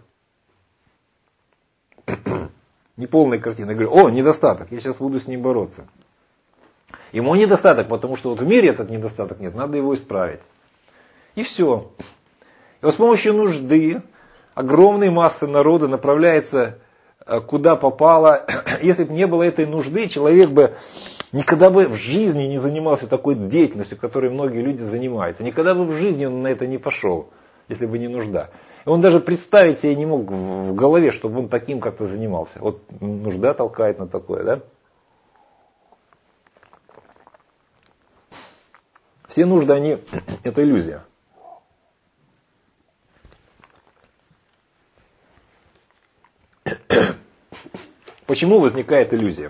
Неполная картина. Я говорю, недостаток, я сейчас буду с ним бороться. Ему недостаток, потому что вот в мире этот недостаток нет, надо его исправить. И все. И вот с помощью нужды огромные массы народа направляются куда попало. Если бы не было этой нужды, человек бы никогда бы в жизни не занимался такой деятельностью, которой многие люди занимаются. Никогда бы в жизни он на это не пошел, если бы не нужда. И он даже представить себе не мог в голове, чтобы он таким как-то занимался. Вот нужда толкает на такое, да? Все нужды, это иллюзия. Почему возникает иллюзия?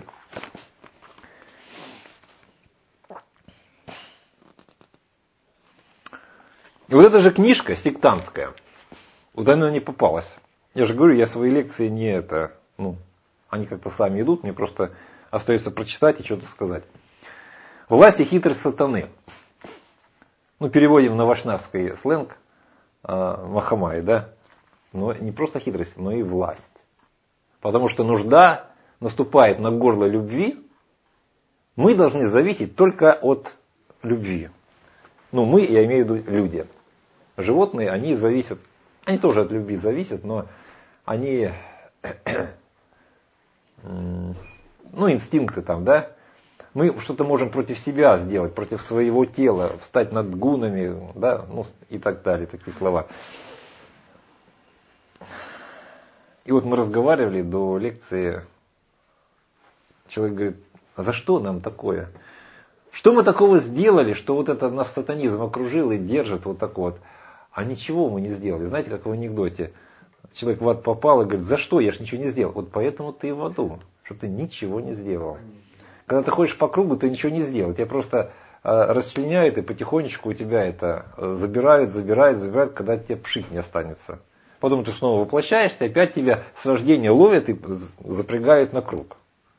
И вот эта же книжка сектантская, вот она не попалась. Я же говорю, я свои лекции они как-то сами идут, мне просто остается прочитать и что-то сказать. Власть и хитрость сатаны. Переводим на вайшнавский сленг Махамай, да? Но не просто хитрость, но и власть. Потому что нужда наступает на горло любви, мы должны зависеть только от любви. Мы, я имею в виду люди. Животные, они зависят, они тоже от любви зависят, но они, инстинкты там, да? Мы что-то можем против себя сделать, против своего тела, встать над гунами, да, и так далее, такие слова. И вот мы разговаривали до лекции, человек говорит, а за что нам такое? Что мы такого сделали, что вот это нас сатанизм окружил и держит вот так вот? А ничего мы не сделали. Знаете, как в анекдоте, человек в ад попал и говорит, за что? Я ж ничего не сделал. Вот поэтому ты и в аду, чтобы ты ничего не сделал. Когда ты ходишь по кругу, ты ничего не сделал. Тебя просто расчленяют, и потихонечку у тебя это забирают, когда тебе пшик не останется. Потом ты снова воплощаешься, опять тебя с рождения ловят и запрягают на круг.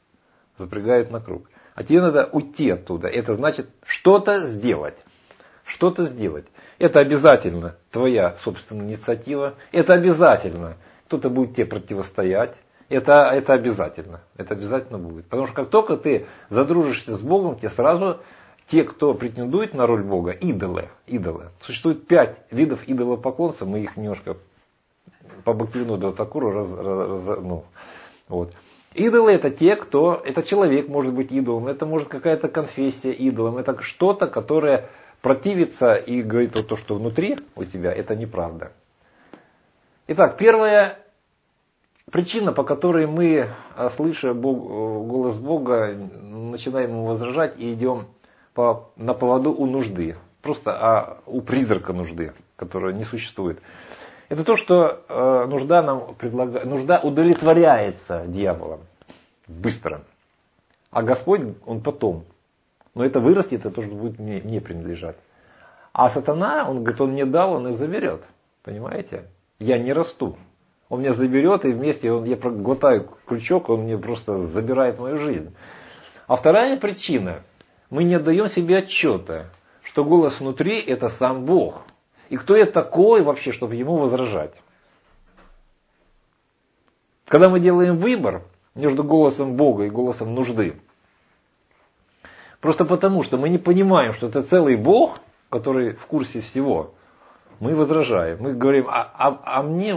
А тебе надо уйти оттуда. Это значит что-то сделать. Это обязательно твоя собственная инициатива. Это обязательно. Кто-то будет тебе противостоять. Это обязательно. Это обязательно будет. Потому что как только ты задружишься с Богом, тебе сразу те, кто претендует на роль Бога, идолы. Существует 5 видов идолопоклонства. Мы их немножко по Бхактивинода Такуру вот. Идолы это те, кто... Это человек может быть идолом, это может какая-то конфессия идолом, это что-то, которое противится и говорит то, что внутри у тебя, это неправда. Итак, первая причина, по которой мы, слыша голос Бога, начинаем ему возражать и идем на поводу у нужды. Просто у призрака нужды, которая не существует. Это то, что нужда удовлетворяется дьяволом быстро. А Господь, Он потом. Но это вырастет, это тоже будет мне принадлежать. А сатана, он говорит, он мне дал, он их заберет. Понимаете? Я не расту. Он меня заберет, и вместе я глотаю крючок, он мне просто забирает мою жизнь. А вторая причина. Мы не отдаем себе отчета, что голос внутри это сам Бог. И кто я такой вообще, чтобы ему возражать? Когда мы делаем выбор между голосом Бога и голосом нужды, просто потому, что мы не понимаем, что это целый Бог, который в курсе всего, мы возражаем. Мы говорим, а мне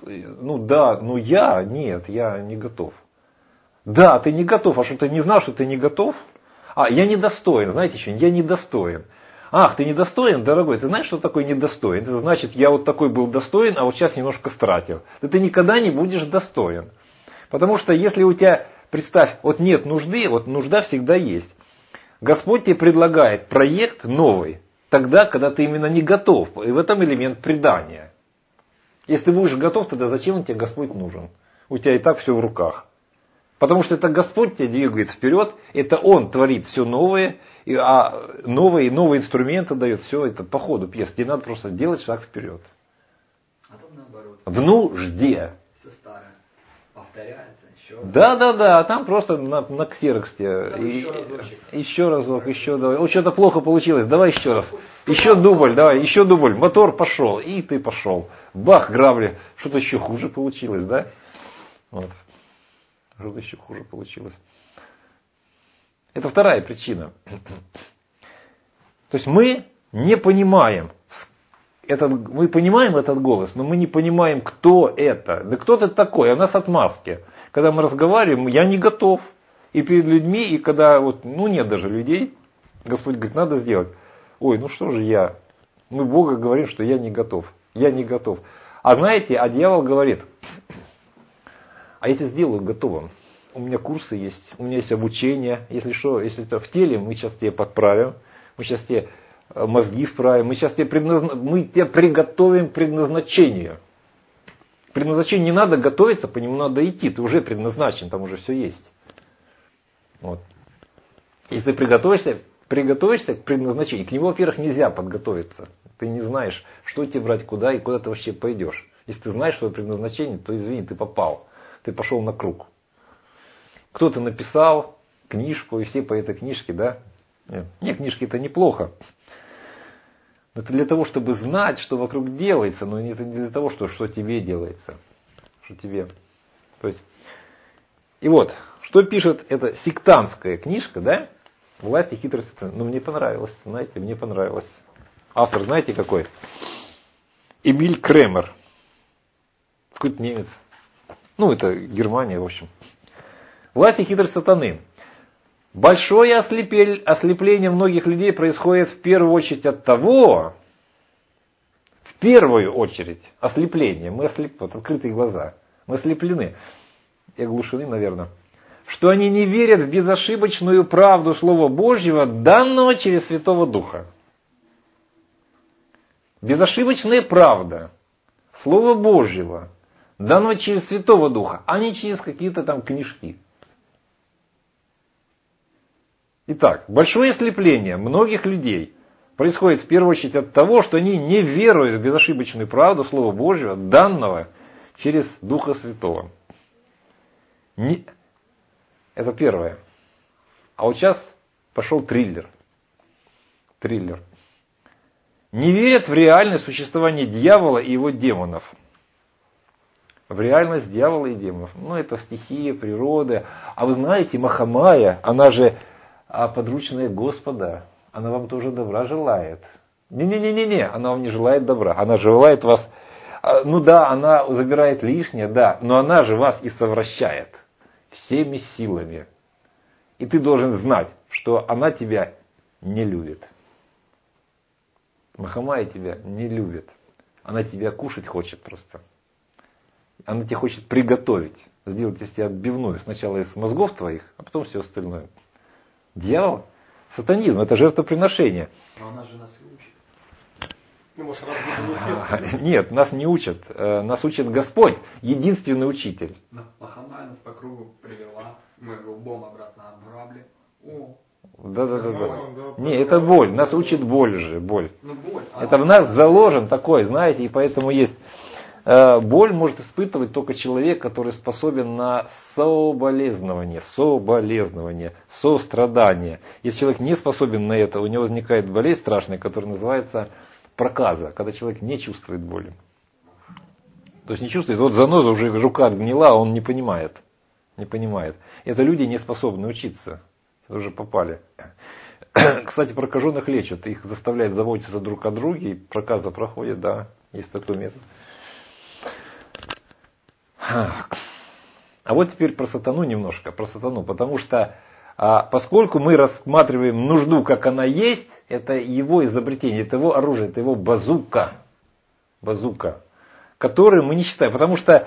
я не готов. Да, ты не готов, а что ты не знал, что ты не готов? Я недостоин, знаете еще, я недостоин. Ах, ты недостоин, дорогой, ты знаешь, что такое недостоин? Это значит, я вот такой был достоин, а вот сейчас немножко стратил. Да ты никогда не будешь достоин. Потому что если у тебя, представь, вот нет нужды, вот нужда всегда есть. Господь тебе предлагает проект новый, тогда, когда ты именно не готов. И в этом элемент предания. Если ты будешь готов, тогда зачем тебе Господь нужен? У тебя и так все в руках. Потому что это Господь тебя двигает вперед, это Он творит все новое, а новые инструменты дает, все это по ходу пьес. Тебе надо просто делать шаг вперед. А тут наоборот. В нужде. Все старое. Повторяется еще. Да, а там просто на ксероксе. Там еще разочек. Еще разок, еще давай. О, что-то плохо получилось, давай еще раз. Еще дубль, давай, еще дубль. Мотор пошел, и ты пошел. Бах, грабли. Что-то еще хуже получилось, да? Вот. Что-то еще хуже получилось. Это вторая причина. То есть мы не понимаем, мы понимаем этот голос, но мы не понимаем, кто это. Да кто ты такой? А у нас отмазки. Когда мы разговариваем, я не готов. И перед людьми, и когда нет даже людей, Господь говорит, надо сделать. Ой, что же я? Мы Бога говорим, что я не готов. Я не готов. А знаете, дьявол говорит, а я тебя сделаю готовым. У меня курсы есть, у меня есть обучение. Если что, если это в теле, мы сейчас тебе подправим. Мы сейчас тебе мозги вправим. Мы сейчас мы тебя приготовим к предназначению. К предназначению не надо готовиться, по нему надо идти. Ты уже предназначен, там уже все есть. Вот. Если ты приготовишься к предназначению, к нему, во-первых, нельзя подготовиться. Ты не знаешь, что тебе брать, куда и куда ты вообще пойдешь. Если ты знаешь свое предназначение, то извини, ты попал. Ты пошел на круг. Кто-то написал книжку, и все по этой книжке, да? Нет, книжки это неплохо. Но это для того, чтобы знать, что вокруг делается, но это не для того, что тебе делается. Что тебе. То есть, и вот, что пишет эта сектантская книжка, да? «Власть и хитрость». Мне понравилось, знаете, мне понравилось. Автор, знаете, какой? Эмиль Кремер. Какой-то немец. Это Германия, в общем. «Власть и хитрость сатаны». Большое ослепление многих людей происходит в первую очередь от того, ослепление, мы открытые глаза, мы ослеплены, и оглушены, наверное, что они не верят в безошибочную правду Слова Божьего, данного через Святого Духа. Безошибочная правда Слова Божьего, данного через Святого Духа, а не через какие-то там книжки. Итак, большое ослепление многих людей происходит в первую очередь от того, что они не веруют в безошибочную правду Слова Божьего, данного через Духа Святого. Это первое. А вот сейчас пошел триллер. Не верят в реальное существование дьявола и его демонов. В реальность дьявола и демонов. Это стихия, природа. А вы знаете, Махамая, она же подручная Господа. Она вам тоже добра желает. Не, она вам не желает добра. Она желает вас, она забирает лишнее, да, но она же вас и совращает всеми силами. И ты должен знать, что она тебя не любит. Махамая тебя не любит. Она тебя кушать хочет просто. Она тебя хочет приготовить. Сделать из тебя отбивную. Сначала из мозгов твоих, а потом все остальное. Дьявол, сатанизм, это жертвоприношение. Но она же нас и учит. Нет, нас не учат. Нас учит Господь, единственный учитель. Махамая нас по кругу привела. Мы лбом обратно ограбли. Да. Не, это боль. Нас учит боль же. Боль. Это в нас заложен такой, знаете, и поэтому есть. Боль может испытывать только человек, который способен на соболезнование, сострадание. Если человек не способен на это, у него возникает болезнь страшная, которая называется проказа, когда человек не чувствует боли. То есть не чувствует, заноза уже рука отгнила, а он не понимает. Это люди не способны учиться. Это уже попали. Кстати, прокаженных лечат, их заставляют заботиться друг о друге, и проказа проходит, да, есть такой метод. А вот теперь про сатану немножко, потому что поскольку мы рассматриваем нужду, как она есть, это его изобретение, это его оружие, это его базука, который мы не считаем, потому что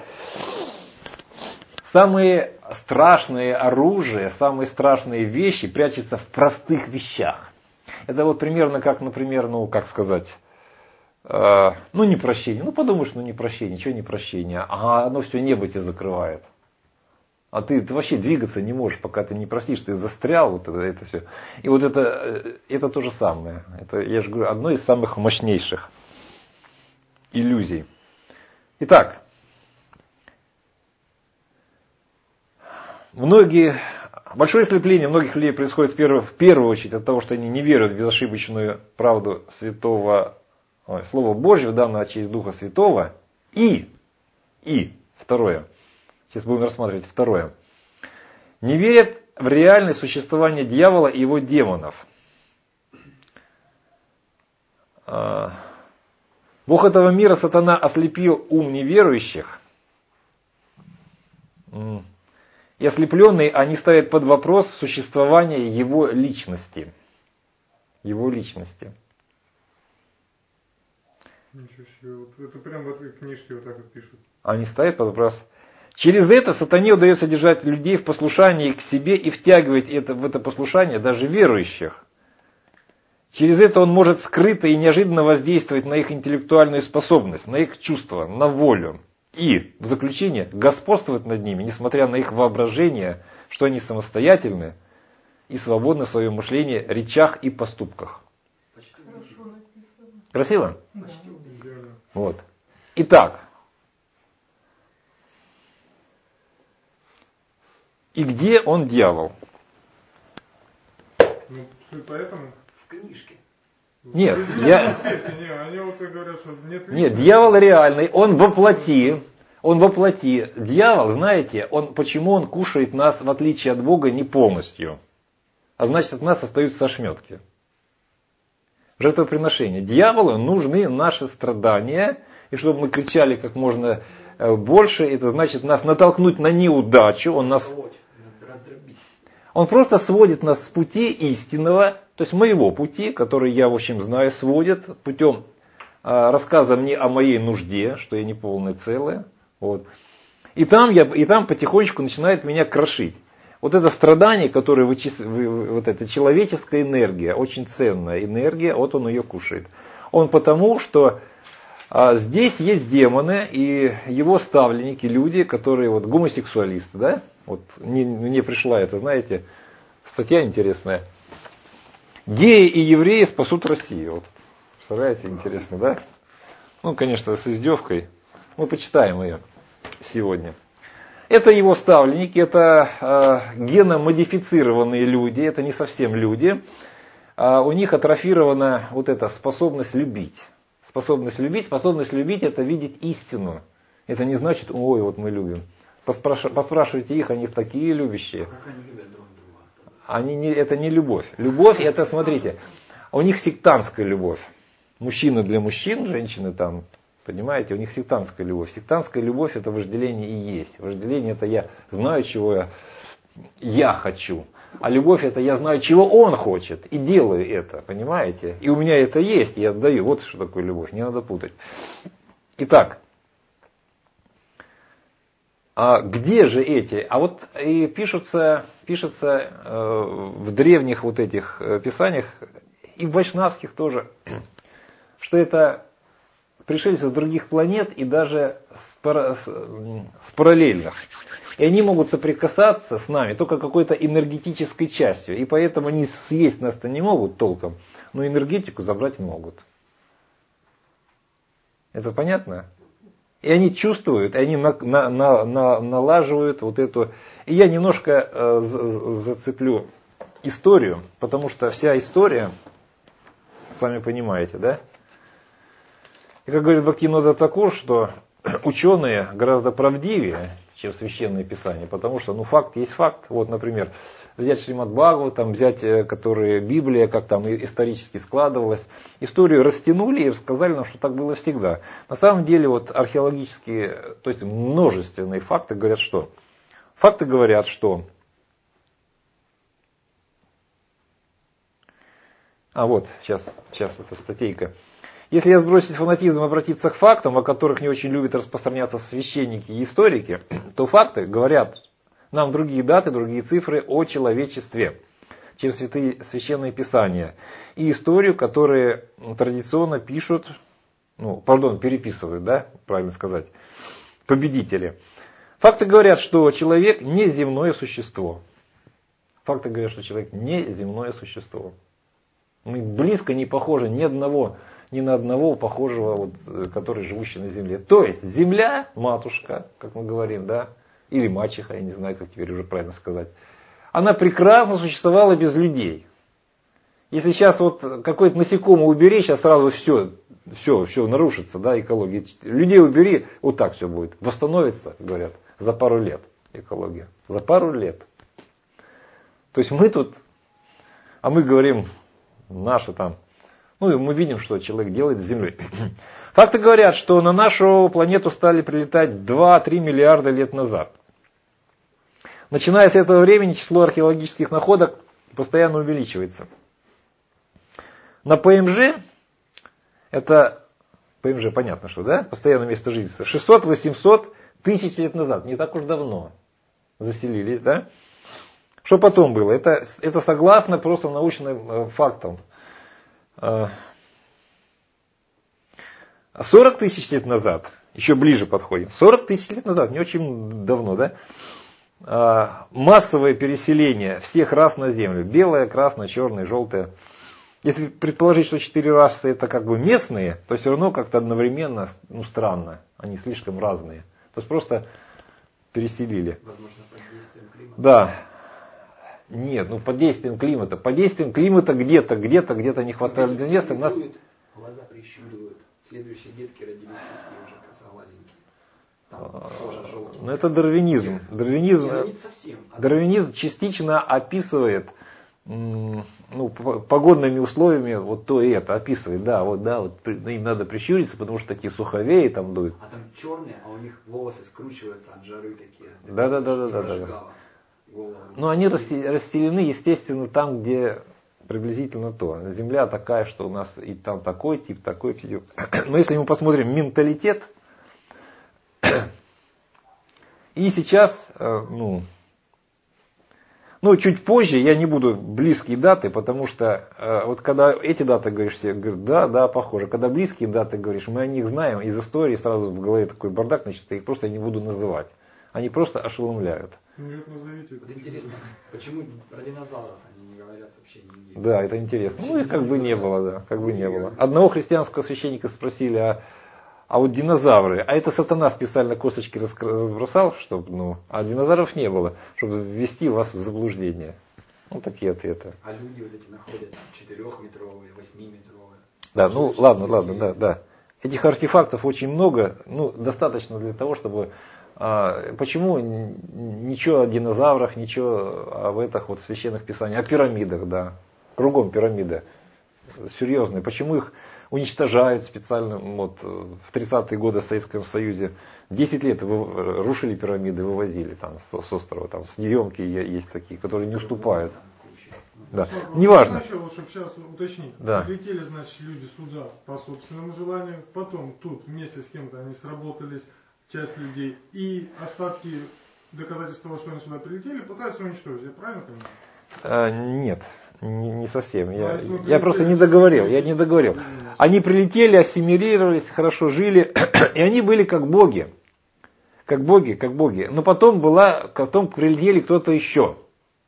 самые страшные оружия, самые страшные вещи прячутся в простых вещах. Это вот примерно как, например, ну не прощение, ну подумаешь, ну не прощение, что не прощение, а оно все небо тебе закрывает. А ты вообще двигаться не можешь, пока ты не простишь, ты застрял, вот это все. И вот это то же самое. Это, я же говорю, одно из самых мощнейших иллюзий. Итак, большое слепление многих людей происходит в первую очередь от того, что они не веруют в безошибочную правду Слова Божьего, данного через Духа Святого. И второе. Сейчас будем рассматривать второе. Не верят в реальное существование дьявола и его демонов. Бог этого мира, сатана, ослепил ум неверующих. И ослепленные они ставят под вопрос существование его личности. Его личности. Ничего себе. Вот это прямо в этой книжке вот так вот пишут. Они ставят под вопрос. Через это сатане удается держать людей в послушании к себе и втягивать в это послушание даже верующих. Через это он может скрыто и неожиданно воздействовать на их интеллектуальную способность, на их чувства, на волю. И, в заключение, господствовать над ними, несмотря на их воображение, что они самостоятельны и свободны в своем мышлении, речах и поступках. Красиво? Вот. Итак. И где он, дьявол? Ну, поэтому... В книжке. Нет, они вот говорят, что нет, дьявол реальный, он воплоти. Дьявол, знаете, почему он кушает нас, в отличие от Бога, не полностью? А значит, от нас остаются ошметки. Жертвоприношение. Дьяволу нужны наши страдания, и чтобы мы кричали как можно больше, это значит нас натолкнуть на неудачу, он просто сводит нас с пути истинного, то есть моего пути, который я, в общем, знаю, сводит путем рассказа мне о моей нужде, что я не полное целое. Вот. И там потихонечку начинает меня крошить. Вот это страдание, которое вот эта человеческая энергия, очень ценная энергия, вот он ее кушает. Он потому, что здесь есть демоны и его ставленники, люди, которые вот гомосексуалисты, да? Вот мне пришла это, знаете, статья интересная. Геи и евреи спасут Россию. Вот. Представляете, интересно, да? Ну, конечно, с издевкой. Мы почитаем ее сегодня. Это его ставленники, это геномодифицированные люди, это не совсем люди. У них атрофирована вот эта способность любить. Способность любить это видеть истину. Это не значит, ой, вот мы любим. Поспрашивайте их, они такие любящие. Как они любят друг друга? Это не любовь. Любовь это, смотрите, у них сектантская любовь. Мужчины для мужчин, женщины там, понимаете, у них сектантская любовь. Сектантская любовь это вожделение и есть. Вожделение это я знаю, чего я хочу. А любовь это я знаю, чего он хочет. И делаю это, понимаете? И у меня это есть, я отдаю. Вот что такое любовь, не надо путать. Итак. А где же эти? А вот и пишется в древних вот этих писаниях, и в вайшнавских тоже, что это пришельцы с других планет и даже с параллельных. И они могут соприкасаться с нами только какой-то энергетической частью. И поэтому они съесть нас-то не могут толком, но энергетику забрать могут. Это понятно? И они чувствуют, и они налаживают вот эту... И я немножко зацеплю историю, потому что вся история, сами понимаете, да? И как говорит Бхактивинода Такур, что ученые гораздо правдивее, чем священное писание, потому что, факт есть факт. Вот, например, взять Шримад Бхагаватам, взять, которые Библия, как там исторически складывалась, историю растянули и рассказали нам, что так было всегда. На самом деле, вот археологические, то есть множественные факты говорят, что? Факты говорят, что... сейчас эта статейка. Если я сбросить фанатизм и обратиться к фактам, о которых не очень любят распространяться священники и историки, то факты говорят нам другие даты, другие цифры о человечестве, чем священные писания. И историю, которые традиционно пишут переписывают, да, правильно сказать, победители. Факты говорят, что человек не земное существо. Факты говорят, что человек не земное существо. Мы близко не похожи ни на одного похожего, который живущий на земле. То есть земля, матушка, как мы говорим, да, или мачеха, я не знаю, как теперь уже правильно сказать, она прекрасно существовала без людей. Если сейчас какое-то насекомое убери, сейчас сразу все нарушится, да, экология. Людей убери, вот так все будет. Восстановится, говорят, за пару лет экология. За пару лет. То есть мы тут, а мы говорим, наши там, и мы видим, что человек делает с Землей. Факты говорят, что на нашу планету стали прилетать 2-3 миллиарда лет назад. Начиная с этого времени число археологических находок постоянно увеличивается. На ПМЖ, это ПМЖ, понятно, что, да, постоянное место жительства, 600-800 тысяч лет назад, не так уж давно заселились, да. Что потом было? Это согласно просто научным фактам. 40 тысяч лет назад, еще ближе подходим, 40 тысяч лет назад, не очень давно, да, массовое переселение всех рас на Землю, белое, красное, черное, желтое. Если предположить, что 4 расы это как бы местные, то все равно как-то одновременно, странно, они слишком разные. То есть просто переселили. Возможно, под действием климата. Да. Нет, под действием климата. Под действием климата где-то не хватает места. Глаза прищуривают. Следующие детки родились такие уже косоглазенькие. Там кожа желтая. Это дарвинизм. Дарвинизм частично описывает погодными условиями то и это описывает. Им надо прищуриться, потому что такие суховеи там дуют. А там черные, а у них волосы скручиваются от жары такие. Да. Но они расселены, естественно, там, где приблизительно то. Земля такая, что у нас и там такой тип. Но если мы посмотрим менталитет, и сейчас, чуть позже, я не буду близкие даты, потому что когда эти даты говоришь, все говорят, да, похоже. Когда близкие даты говоришь, мы о них знаем, из истории сразу в голове такой бардак, значит, я их просто не буду называть. Они просто ошеломляют. Назовите. Вот интересно, почему про динозавров они не говорят вообще нигде? Да, это интересно. Их как бы не было, да, как бы не было. Одного христианского священника спросили, а динозавры, а это сатана специально косточки разбросал, чтобы, а динозавров не было, чтобы ввести вас в заблуждение. Такие ответы. А люди эти находят 4-метровые, 8-метровые. Да, ладно, да. Этих артефактов очень много, достаточно для того, чтобы... Почему ничего о динозаврах, ничего об этих священных писаниях, о пирамидах, да, кругом пирамиды, серьезные. Почему их уничтожают специально, в 30-е годы в Советском Союзе, 10 лет рушили пирамиды, вывозили там с острова, там съемки есть такие, которые не уступают. Да. Неважно. Сначала, чтобы сейчас уточнить, прилетели, значит, люди сюда по собственному желанию, потом тут вместе с кем-то они сработались, часть людей, и остатки доказательств того, что они сюда прилетели, пытаются уничтожить. Я правильно понимаю? Нет, не совсем. Я просто не договорил. Они прилетели, ассимилировались, хорошо жили, и они были как боги. Как боги. Но потом прилетели кто-то еще.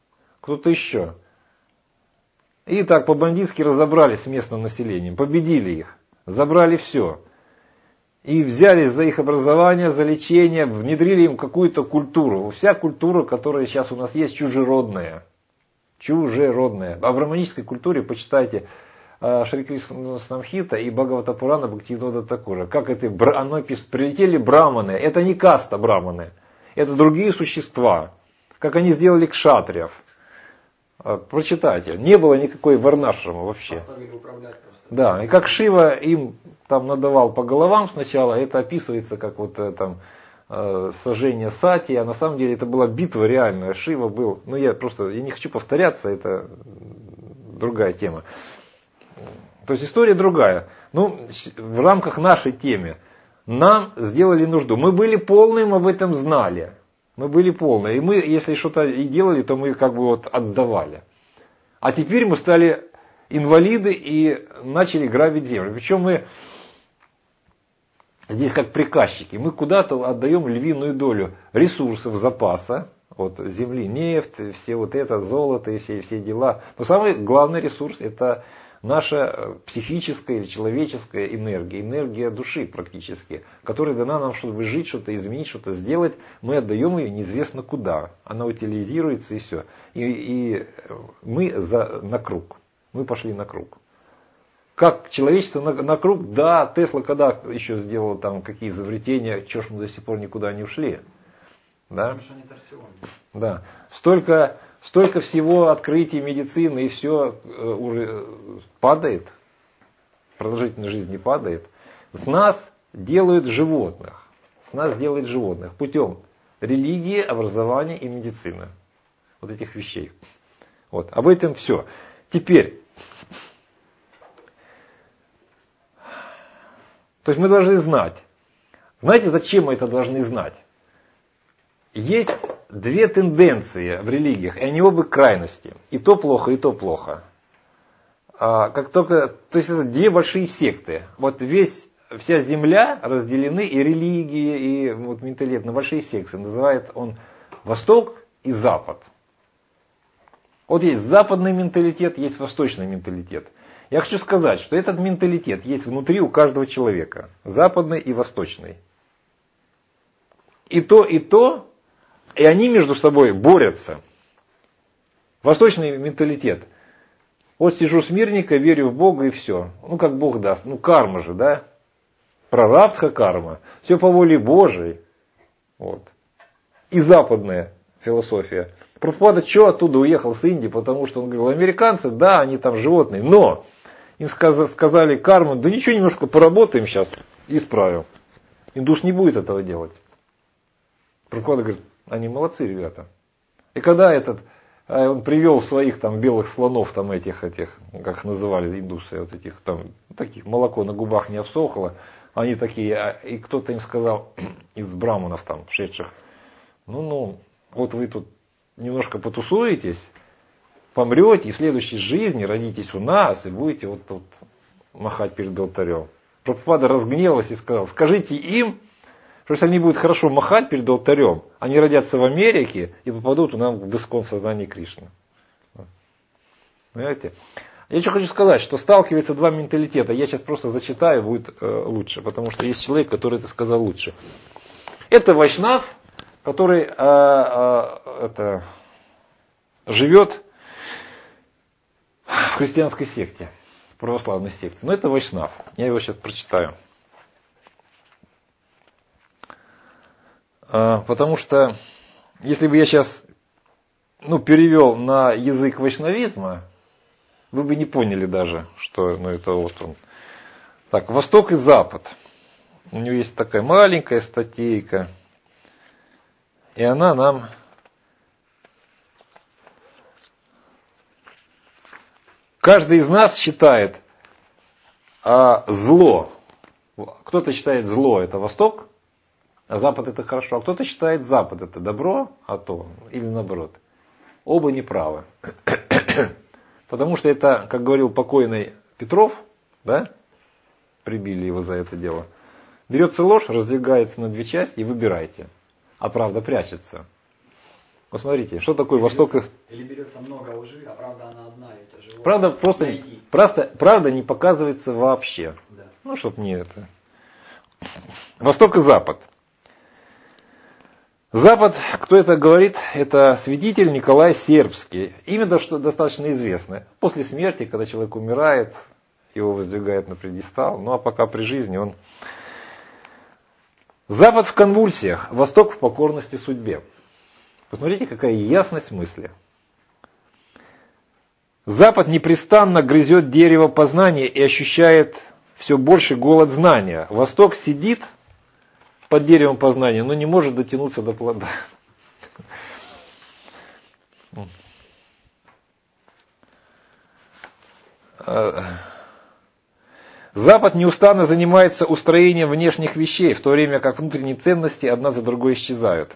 И так по-бандитски разобрались с местным населением, победили их, забрали все. И взялись за их образование, за лечение, внедрили им какую-то культуру. Вся культура, которая сейчас у нас есть, чужеродная. А в браманической культуре почитайте Шри Кришна Самхита и Бхагавата Пурана Бхактивинода Такура. Как это? Прилетели браманы. Это не каста браманы. Это другие существа. Как они сделали кшатриев. Прочитайте. Не было никакой варнашрама вообще. Поставили управлять просто. Да, и как Шива им там надавал по головам сначала, это описывается как сожжение сати, а на самом деле это была битва реальная. Шива был, я не хочу повторяться, это другая тема. То есть история другая. В рамках нашей темы нам сделали нужду. Мы были полные, мы об этом знали. И мы, если что-то и делали, то мы отдавали. А теперь мы стали инвалиды и начали грабить землю. Причем мы здесь как приказчики. Мы куда-то отдаем львиную долю ресурсов, запаса, вот земли, нефть, все вот это, золото и все дела. Но самый главный ресурс — это наша психическая или человеческая энергия, энергия души практически, которая дана нам, чтобы жить, что-то изменить, что-то сделать. Мы отдаем ее неизвестно куда. Она утилизируется и все. И мы на круг. Мы пошли на круг. Как человечество на круг? Да, Тесла когда еще сделал там какие изобретения, чего ж мы до сих пор никуда не ушли. Да? Потому что они торсионные. Да. Столько всего открытий медицины, и все уже падает. Продолжительность жизни падает. С нас делают животных. С нас делают животных путем религии, образования и медицины. Вот этих вещей. Вот. Об этом все. Теперь. То есть мы должны знать. Знаете, зачем мы это должны знать? Есть две тенденции в религиях, и они оба крайности. И то плохо, и то плохо. То есть это две большие секты. Вот вся земля разделены, и религии, и вот менталитет на большие секты. Называет он Восток и Запад. Вот есть западный менталитет, есть восточный менталитет. Я хочу сказать, что этот менталитет есть внутри у каждого человека. Западный и восточный. И то, и они между собой борются. Восточный менталитет. Вот сижу смирненько, верю в Бога и все. Ну как Бог даст. Ну карма же, да? Прарабдха карма. Все по воле Божией. Вот. И западная философия. Прабхупада что оттуда уехал с Индии? Потому что он говорил, американцы, да, они там животные, но им сказали карму, да ничего, немножко поработаем сейчас и исправим. Индус не будет этого делать. Прабхупада говорит, они молодцы, ребята. И когда он привел своих там белых слонов, там этих, как их называли индусы, вот этих там, таких, молоко на губах не обсохло, они такие, и кто-то им сказал, из браманов там, шедших, ну, вот вы тут немножко потусуетесь, помрете, и в следующей жизни родитесь у нас, и будете вот тут махать перед алтарем. Прабхупада разгневалась и сказал, скажите им, что если они будут хорошо махать перед алтарем, они родятся в Америке и попадут у нас в искон сознания Кришны. Понимаете? Я что хочу сказать, что сталкиваются два менталитета. Я сейчас просто зачитаю, будет лучше, потому что есть человек, который это сказал лучше. Это вайшнав, который живет в христианской секте, православной секте. Но это вайшнав. Я его сейчас прочитаю. Потому что, если бы я сейчас перевел на язык вайшнавизма, вы бы не поняли даже, что это вот он. Так, Восток и Запад. У него есть такая маленькая статейка. И она нам каждый из нас считает зло. Кто-то считает зло это Восток, а Запад это хорошо. А кто-то считает Запад это добро, а то, или наоборот. Оба неправы. Потому что это, как говорил покойный Петров, да, прибили его за это дело. Берется ложь, раздвигается на две части и выбирайте. А правда прячется. Вот смотрите, что такое Восток и... Или берется много лжи, а правда она одна, и это же правда правда не показывается вообще. Да. Ну, чтоб не это. Восток и Запад. Запад, кто это говорит, это святитель Николай Сербский. Имя достаточно известное. После смерти, когда человек умирает, его воздвигают на пьедестал. Ну а пока при жизни он... Запад в конвульсиях, Восток в покорности судьбе. Посмотрите, какая ясность мысли. Запад непрестанно грызет дерево познания и ощущает все больше голод знания. Восток сидит под деревом познания, но не может дотянуться до плода. Запад неустанно занимается устроением внешних вещей, в то время как внутренние ценности одна за другой исчезают.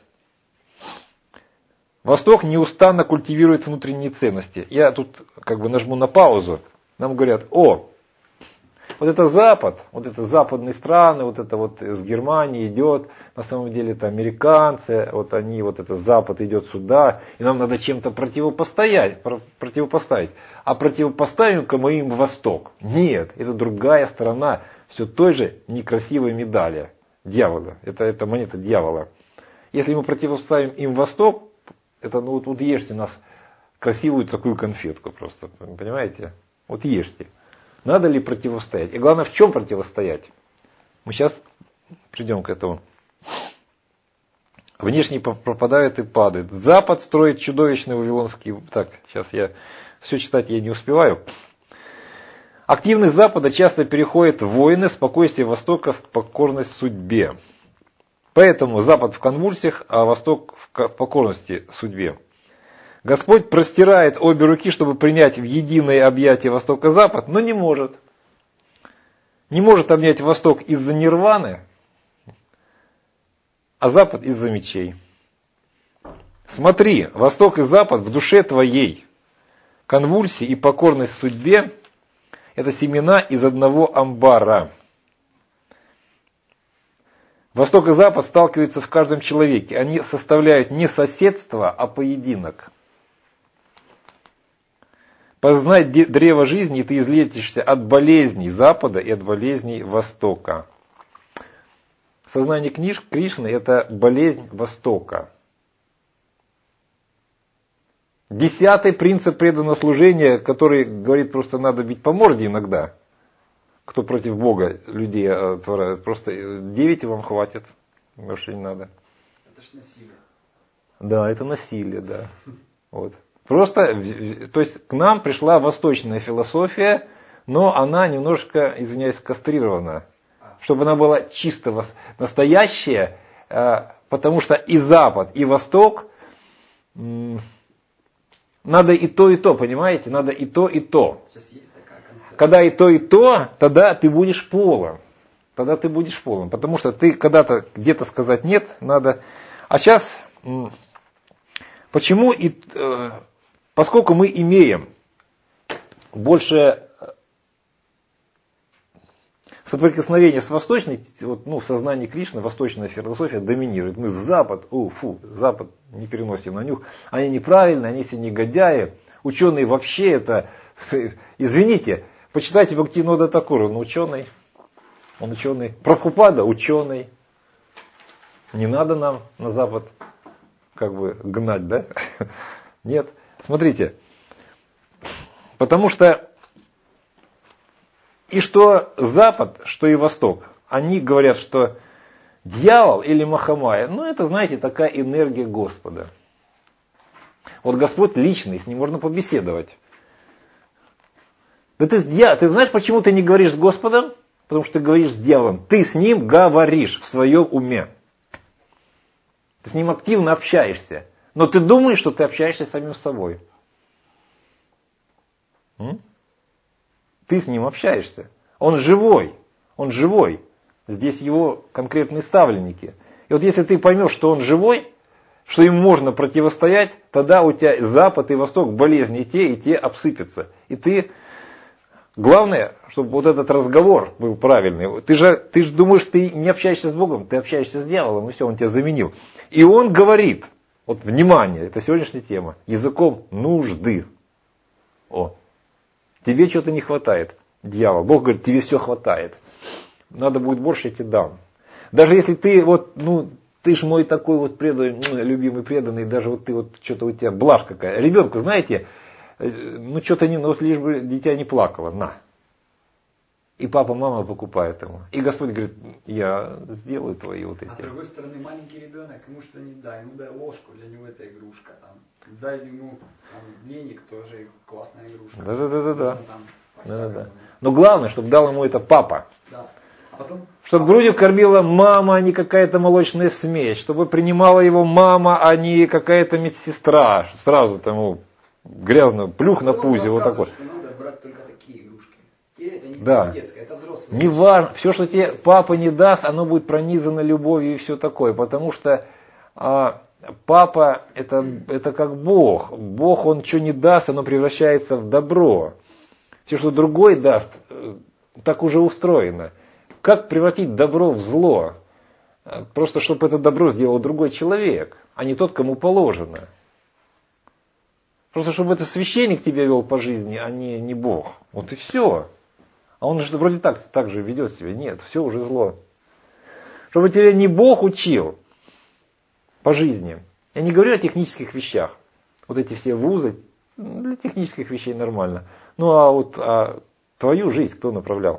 Восток неустанно культивирует внутренние ценности. Я тут нажму на паузу. Нам говорят, вот Вот это Запад, вот это западные страны, вот это вот с Германии идет, на самом деле это американцы, вот они, вот это Запад идет сюда, и нам надо чем-то противопоставить. А противопоставим-ка мы им Восток. Нет, это другая сторона все той же некрасивой медали дьявола. Это монета дьявола. Если мы противопоставим им Восток, это ну вот ешьте нас красивую такую конфетку просто, понимаете? Вот ешьте. Надо ли противостоять? И главное, в чем противостоять? Мы сейчас придем к этому. Внешний пропадает и падает. Запад строит чудовищный вавилонский... Так, сейчас я все читать я не успеваю. Активность Запада часто переходит в войны, спокойствие Востока в покорность судьбе. Поэтому Запад в конвульсиях, а Восток в покорности судьбе. Господь простирает обе руки, чтобы принять в единое объятие Восток и Запад, но не может. Не может обнять Восток из-за нирваны, а Запад из-за мечей. Смотри, Восток и Запад в душе твоей. Конвульсии и покорность судьбе – это семена из одного амбара. Восток и Запад сталкиваются в каждом человеке. Они составляют не соседство, а поединок. Познай древо жизни, и ты излечишься от болезней Запада и от болезней Востока. Сознание Кришны – это болезнь Востока. 10-й принцип преданного служения, который говорит, просто надо бить по морде иногда. Кто против Бога людей отворяет. Просто 9 вам хватит. Больше не надо. Это ж насилие. Да, это насилие, да. Вот. Просто, то есть к нам пришла восточная философия, но она немножко, извиняюсь, кастрирована. Чтобы она была чисто настоящая, потому что и Запад, и Восток, надо и то, понимаете? Надо и то, и то. Сейчас есть такая концепция. Когда и то, тогда ты будешь полон. Тогда ты будешь полон. Потому что ты когда-то где-то сказать нет, надо. А сейчас, почему поскольку мы имеем больше соприкосновения с восточной, в сознании Кришны восточная философия доминирует. Мы Запад, Запад не переносим на нюх. Они неправильные, они все негодяи. Ученые вообще это, извините, почитайте Бхактивинода Такура, он ученый. Прабхупада ученый. Не надо нам на Запад гнать, да? Нет. Смотрите. Потому что и что Запад, что и Восток, они говорят, что дьявол или Махамая, это, знаете, такая энергия Господа. Вот Господь личный, с ним можно побеседовать. Да ты знаешь, почему ты не говоришь с Господом? Потому что ты говоришь с дьяволом. Ты с ним говоришь в своем уме. Ты с ним активно общаешься. Но ты думаешь, что ты общаешься с самим собой. Ты с ним общаешься. Он живой. Здесь его конкретные ставленники. И вот если ты поймешь, что он живой, что ему можно противостоять, тогда у тебя Запад и Восток, болезни и те обсыпятся. И ты, главное, чтобы вот этот разговор был правильный. Ты же думаешь, ты не общаешься с Богом, ты общаешься с дьяволом, и все, он тебя заменил. И он говорит, вот внимание, это сегодняшняя тема, языком нужды. Тебе что-то не хватает, дьявол. Бог говорит, тебе все хватает. Надо будет больше, я тебе дам. Даже если ты ты ж мой такой преданный, любимый преданный, даже ты что-то у тебя блажь какая. Ребенку, знаете, что-то лишь бы дитя не плакало, на. И папа, мама покупают ему. И Господь говорит, я сделаю твои эти. А с другой стороны, маленький ребенок, ему что не дай, ему дай ложку, для него это игрушка. Дай ему веник, тоже классная игрушка. Да. Но главное, чтобы дал ему это папа. Да. А потом, чтобы грудью кормила мама, а не какая-то молочная смесь. Чтобы принимала его мама, а не какая-то медсестра. Сразу тому грязно плюх на пузе, вот такой. Что надо брать только такие игрушки. Это не детское, это взрослое. Не важно, все, что тебе папа не даст, оно будет пронизано любовью и все такое. Потому что папа это как Бог. Бог, он что не даст, оно превращается в добро. Все, что другой даст, так уже устроено. Как превратить добро в зло? Просто чтобы это добро сделал другой человек, а не тот, кому положено. Просто чтобы это священник тебя вел по жизни, а не Бог. Вот и все. А он же вроде так же ведет себя. Нет, все уже зло. Чтобы тебя не Бог учил по жизни. Я не говорю о технических вещах. Вот эти все вузы, для технических вещей нормально. Ну а вот твою жизнь кто направлял?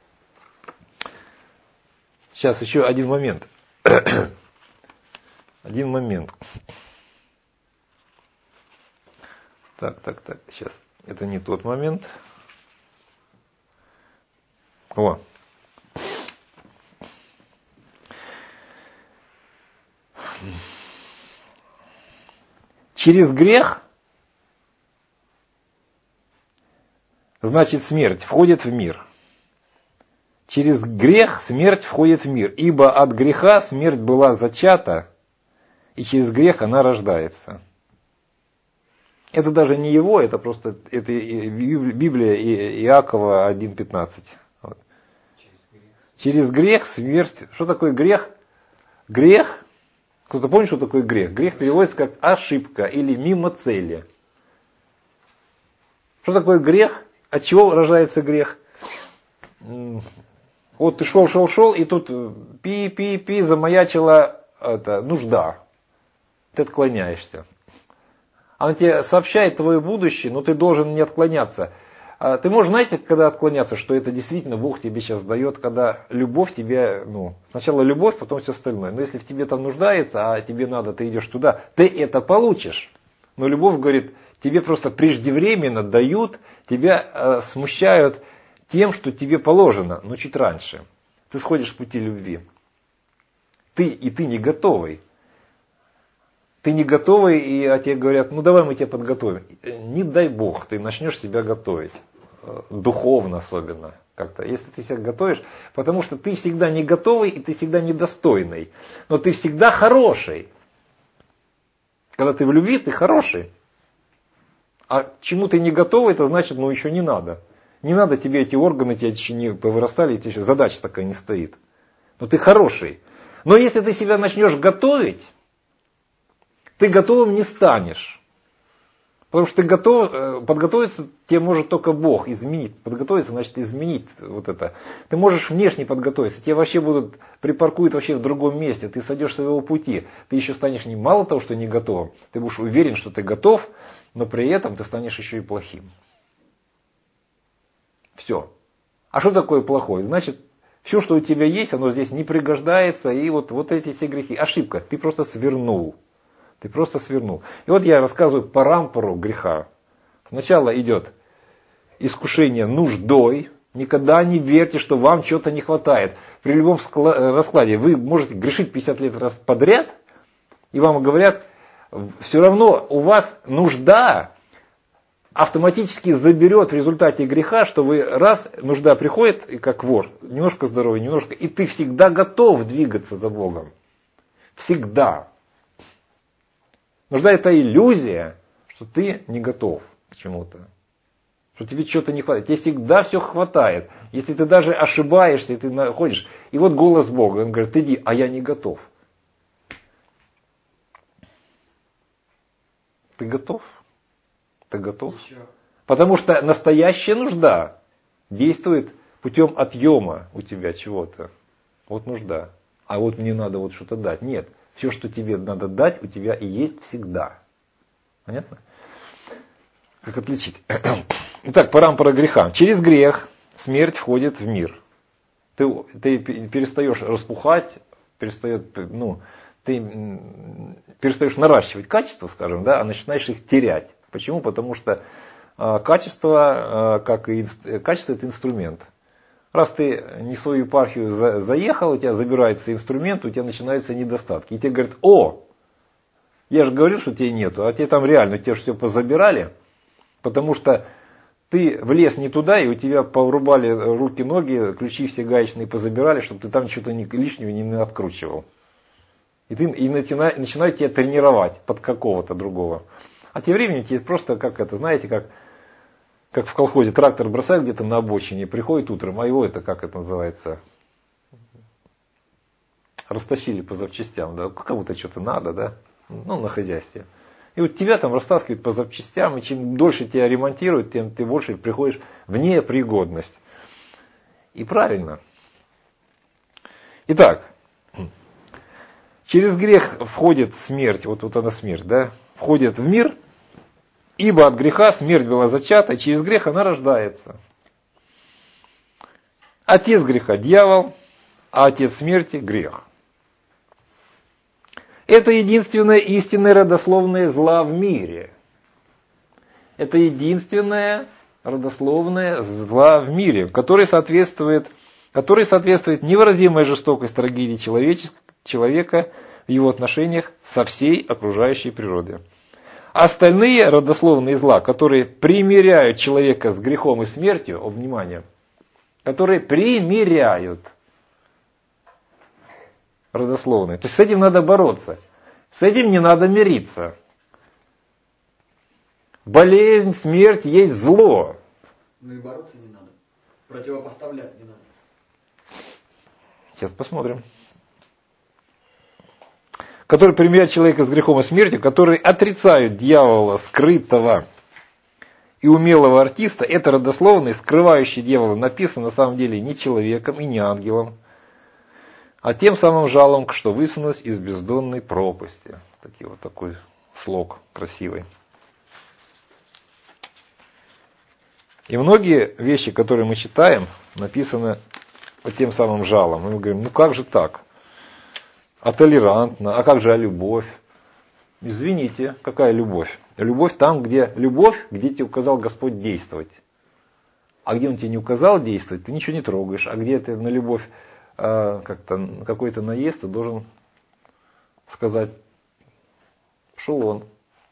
Сейчас еще один момент. Один момент. Так. Сейчас. Это не тот момент. О. Через грех, значит, смерть входит в мир. Через грех смерть входит в мир, ибо от греха смерть была зачата, и через грех она рождается. Это даже не его, это просто это Библия Иакова 1:15. Вот. Через грех смерть. Что такое грех? Грех. Кто-то помнит, что такое грех? Грех переводится как ошибка или мимо цели. Что такое грех? От чего рождается грех? Вот ты шел, и тут пи, замаячила нужда. Ты отклоняешься. Она тебе сообщает твое будущее, но ты должен не отклоняться. Ты можешь, знаете, когда отклоняться, что это действительно Бог тебе сейчас дает, когда любовь тебе, сначала любовь, потом все остальное. Но если в тебе там нуждается, а тебе надо, ты идешь туда, ты это получишь. Но любовь говорит, тебе просто преждевременно дают, тебя смущают тем, что тебе положено, но чуть раньше. Ты сходишь с пути любви. Ты не готовый. Ты не готовый, а тебе говорят, давай мы тебя подготовим. Не дай Бог, ты начнешь себя готовить. Духовно особенно. Как-то. Если ты себя готовишь, потому что ты всегда не готовый и ты всегда недостойный. Но ты всегда хороший. Когда ты в любви, ты хороший. А чему ты не готовый, это значит, еще не надо. Не надо тебе эти органы, тебе еще не повырастали, тебе еще задача такая не стоит. Но ты хороший. Но если ты себя начнешь готовить, ты готовым не станешь. Потому что ты подготовиться тебе может только Бог изменить. Подготовиться значит изменить вот это. Ты можешь внешне подготовиться, тебя вообще припаркуют вообще в другом месте, ты сойдешь с своего пути. Ты еще станешь не мало того, что не готовым, ты будешь уверен, что ты готов, но при этом ты станешь еще и плохим. Все. А что такое плохое? Значит, все, что у тебя есть, оно здесь не пригождается, и вот эти все грехи. Ошибка, ты просто свернул. Ты просто свернул. И вот я рассказываю парампору греха. Сначала идет искушение нуждой. Никогда не верьте, что вам чего-то не хватает. При любом раскладе вы можете грешить 50 лет раз подряд, и вам говорят, все равно у вас нужда автоматически заберет в результате греха, что вы нужда приходит, как вор, немножко здоровый, немножко, и ты всегда готов двигаться за Богом. Всегда. Нужда это иллюзия, что ты не готов к чему-то. Что тебе чего-то не хватает. Тебе всегда все хватает. Если ты даже ошибаешься, и ты находишь. И вот голос Бога, он говорит, иди, а я не готов. Ты готов? Ты готов? Еще. Потому что настоящая нужда действует путем отъема у тебя чего-то. Вот нужда. А вот мне надо вот что-то дать. Нет. Все, что тебе надо дать, у тебя и есть всегда. Понятно? Как отличить? Итак, парампора греха. Через грех смерть входит в мир. Ты перестаешь распухать, ты перестаешь наращивать качества, скажем, да, а начинаешь их терять. Почему? Потому что качество это инструмент. Раз ты не в свою епархию заехал, у тебя забирается инструмент, у тебя начинаются недостатки. И тебе говорят, я же говорил, что тебе нету, а тебе там реально, тебе же все позабирали, потому что ты влез не туда, и у тебя поврубали руки, ноги, ключи все гаечные позабирали, чтобы ты там что-то лишнего не откручивал. И начинают тебя тренировать под какого-то другого. А тем временем тебе просто, как как в колхозе, трактор бросают где-то на обочине, приходит утром, а его это, как это называется, растащили по запчастям, да, кому-то что-то надо, да, ну, на хозяйстве. И вот тебя там растаскивают по запчастям, и чем дольше тебя ремонтируют, тем ты больше приходишь в непригодность. И правильно. Итак, через грех входит смерть, вот она смерть, да, входит в мир, ибо от греха смерть была зачата, и через грех она рождается. Отец греха – дьявол, а отец смерти – грех. Это единственное истинное родословное зла в мире. Это единственное родословное зла в мире, которое соответствует невыразимой жестокость трагедии человека в его отношениях со всей окружающей природой. Остальные родословные зла, которые примиряют человека с грехом и смертью, внимание, которые примиряют родословные. То есть с этим надо бороться. С этим не надо мириться. Болезнь, смерть есть зло. Ну и бороться не надо. Противопоставлять не надо. Сейчас посмотрим. Которые примиряют человека с грехом и смертью, которые отрицают дьявола скрытого и умелого артиста, это родословные, скрывающие дьявола, написано на самом деле не человеком и не ангелом, а тем самым жалом, что высунулось из бездонной пропасти. Такой слог красивый. И многие вещи, которые мы читаем, написаны вот тем самым жалом. И мы говорим, ну как же так? А толерантно, а как же любовь? Извините, какая любовь? Любовь там, где тебе указал Господь действовать. А где Он тебе не указал действовать, ты ничего не трогаешь. А где ты на любовь какой-то наезд, ты должен сказать, шел он.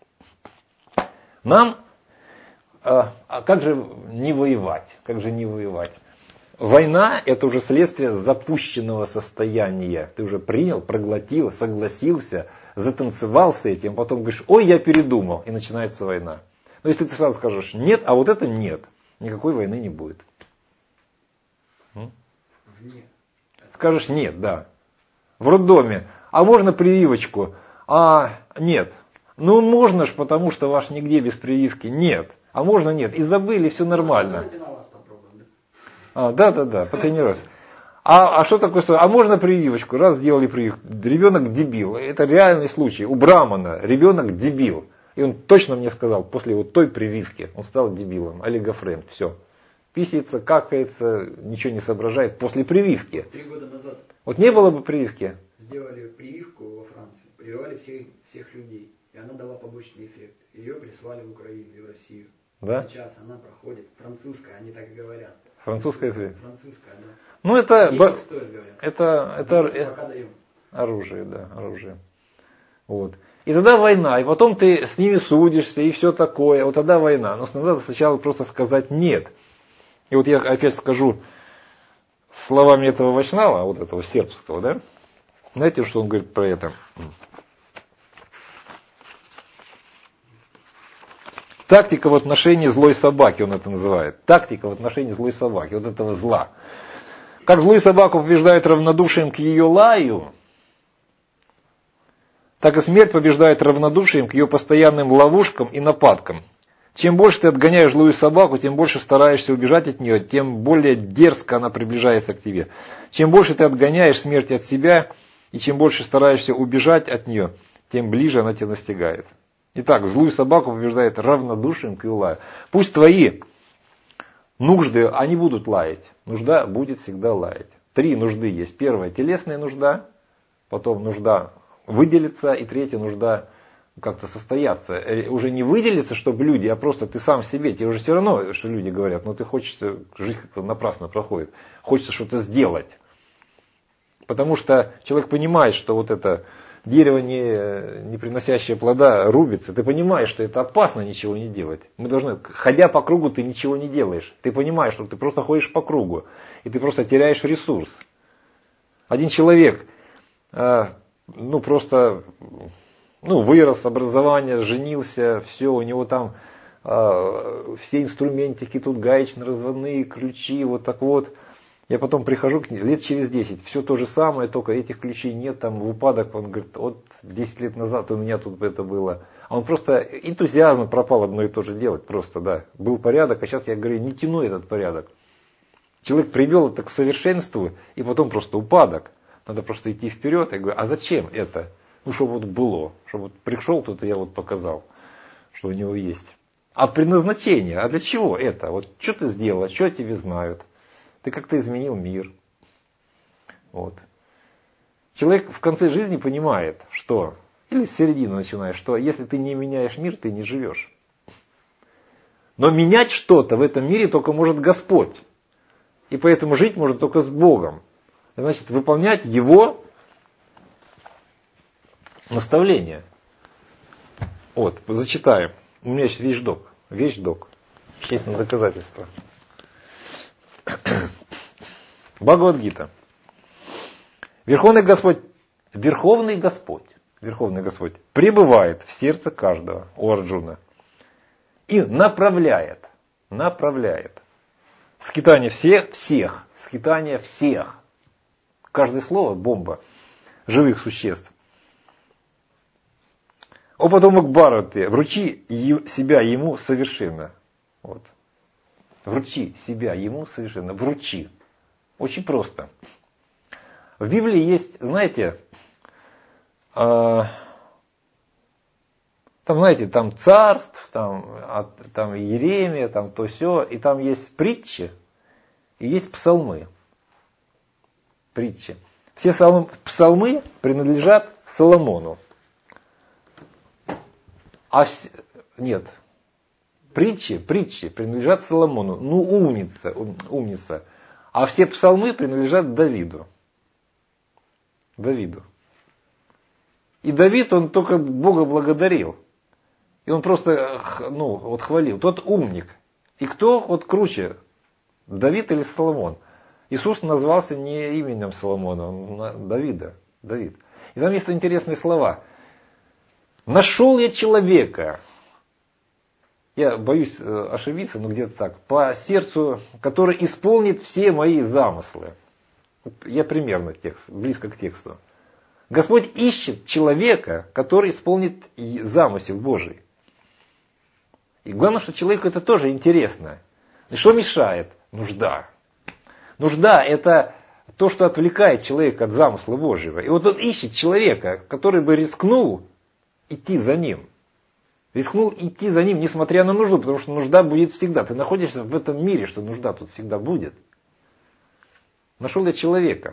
Нам, а как же не воевать? Как же не воевать? Война – это уже следствие запущенного состояния. Ты уже принял, проглотил, согласился, затанцевал с этим, потом говоришь, ой, я передумал, и начинается война. Но если ты сразу скажешь, нет, а вот это нет, никакой войны не будет. Вне. Скажешь нет, да. В роддоме. А можно прививочку? А нет. Ну можно ж, потому что ваш нигде без прививки. Нет. А можно нет. И забыли, все нормально. Давайте на вас попробуем, да? Да, потренируйся. А что такое? А можно прививочку? Раз сделали прививку. Ребенок дебил. Это реальный случай. У Брамана ребенок дебил. И он точно мне сказал, после вот той прививки он стал дебилом. Олигофрен. Все. Писается, какается, ничего не соображает после прививки. 3 года назад. Вот не было бы прививки. Сделали прививку во Франции. Прививали всех людей. И она дала побочный эффект. Ее прислали в Украину и в Россию. Да? Сейчас она проходит. Французская, они так и говорят. Французская прививка? Французская, да. Ну это... Денег стоит, говорят. Это пока даем. оружие, да, оружие. Вот. И тогда война, и потом ты с ними судишься, и все такое. Вот тогда война. Но надо сначала просто сказать нет. И вот я опять скажу словами этого Вайшнава, вот этого сербского, да? Знаете, что он говорит про это? Тактика в отношении злой собаки, он это называет. Тактика в отношении злой собаки, вот этого зла. Как злую собаку побеждают равнодушием к ее лаю, так и смерть побеждает равнодушием к ее постоянным ловушкам и нападкам. Чем больше ты отгоняешь злую собаку, тем больше стараешься убежать от нее, тем более дерзко она приближается к тебе. Чем больше ты отгоняешь смерть от себя, и чем больше стараешься убежать от нее, тем ближе она тебя настигает. Итак, злую собаку побеждает равнодушием к ее лаю. Пусть твои нужды, они будут лаять. Нужда будет всегда лаять. 3 нужды есть. Первая – телесная нужда, потом нужда выделиться, и третья нужда как-то состояться. Уже не выделиться, чтобы люди, а просто ты сам себе. Тебе уже все равно, что люди говорят, но ты хочется, жизнь как-то напрасно проходит. Хочется что-то сделать. Потому что человек понимает, что вот это дерево, не приносящее плода, рубится. Ты понимаешь, что это опасно ничего не делать. Мы должны, ходя по кругу, ты ничего не делаешь. Ты понимаешь, что ты просто ходишь по кругу. И ты просто теряешь ресурс. Один человек, вырос, образование, женился, все, у него там все инструментики, тут гаечно-разводные ключи, вот так вот. Я потом прихожу к ней, лет через 10, все то же самое, только этих ключей нет, там в упадок, он говорит, вот 10 лет назад у меня тут это было. А он просто, энтузиазм пропал одно и то же делать, просто, да. Был порядок, а сейчас я говорю, не тяну этот порядок. Человек привел это к совершенству, и потом просто упадок. Надо просто идти вперед. Я говорю, а зачем это? Ну, чтобы вот было, чтобы вот пришел кто-то, я вот показал, что у него есть. А предназначение, а для чего это? Вот что ты сделал, а что о тебе знают? Ты как-то изменил мир. Вот. Человек в конце жизни понимает, что, или с середины начинаешь, что если ты не меняешь мир, ты не живешь. Но менять что-то в этом мире только может Господь. И поэтому жить может только с Богом. Значит, выполнять Его наставления. Вот, зачитаем. У меня есть вещдок. Вещдок. Вещественное доказательство. Бхагавад-гита. Верховный Господь пребывает в сердце каждого, у Арджуна, и направляет скитание скитание всех. Каждое слово бомба живых существ. О потомок Бхараты, вручи себя ему совершенно. Вот. Вручи себя ему совершенно. Вручи. Очень просто. В Библии есть, знаете, там царств, там Иеремия, там то сё, и там есть притчи, и есть псалмы. Притчи. Все псалмы принадлежат Соломону. Притчи принадлежат Соломону. Ну, умница. А все псалмы принадлежат Давиду. И Давид, он только Бога благодарил. И он просто, хвалил. Тот умник. И кто круче, Давид или Соломон? Иисус назвался не именем Соломона, а Давида. Давид. И там есть интересные слова. Нашел я человека. Я боюсь ошибиться, но где-то так. По сердцу, который исполнит все мои замыслы. Я примерно близко к тексту. Господь ищет человека, который исполнит замысел Божий. И главное, что человеку это тоже интересно. И что мешает? Нужда. Нужда – это то, что отвлекает человека от замысла Божьего. И вот он ищет человека, который бы рискнул идти за ним. Рискнул идти за ним, несмотря на нужду, потому что нужда будет всегда. Ты находишься в этом мире, что нужда тут всегда будет. Нашел я человека.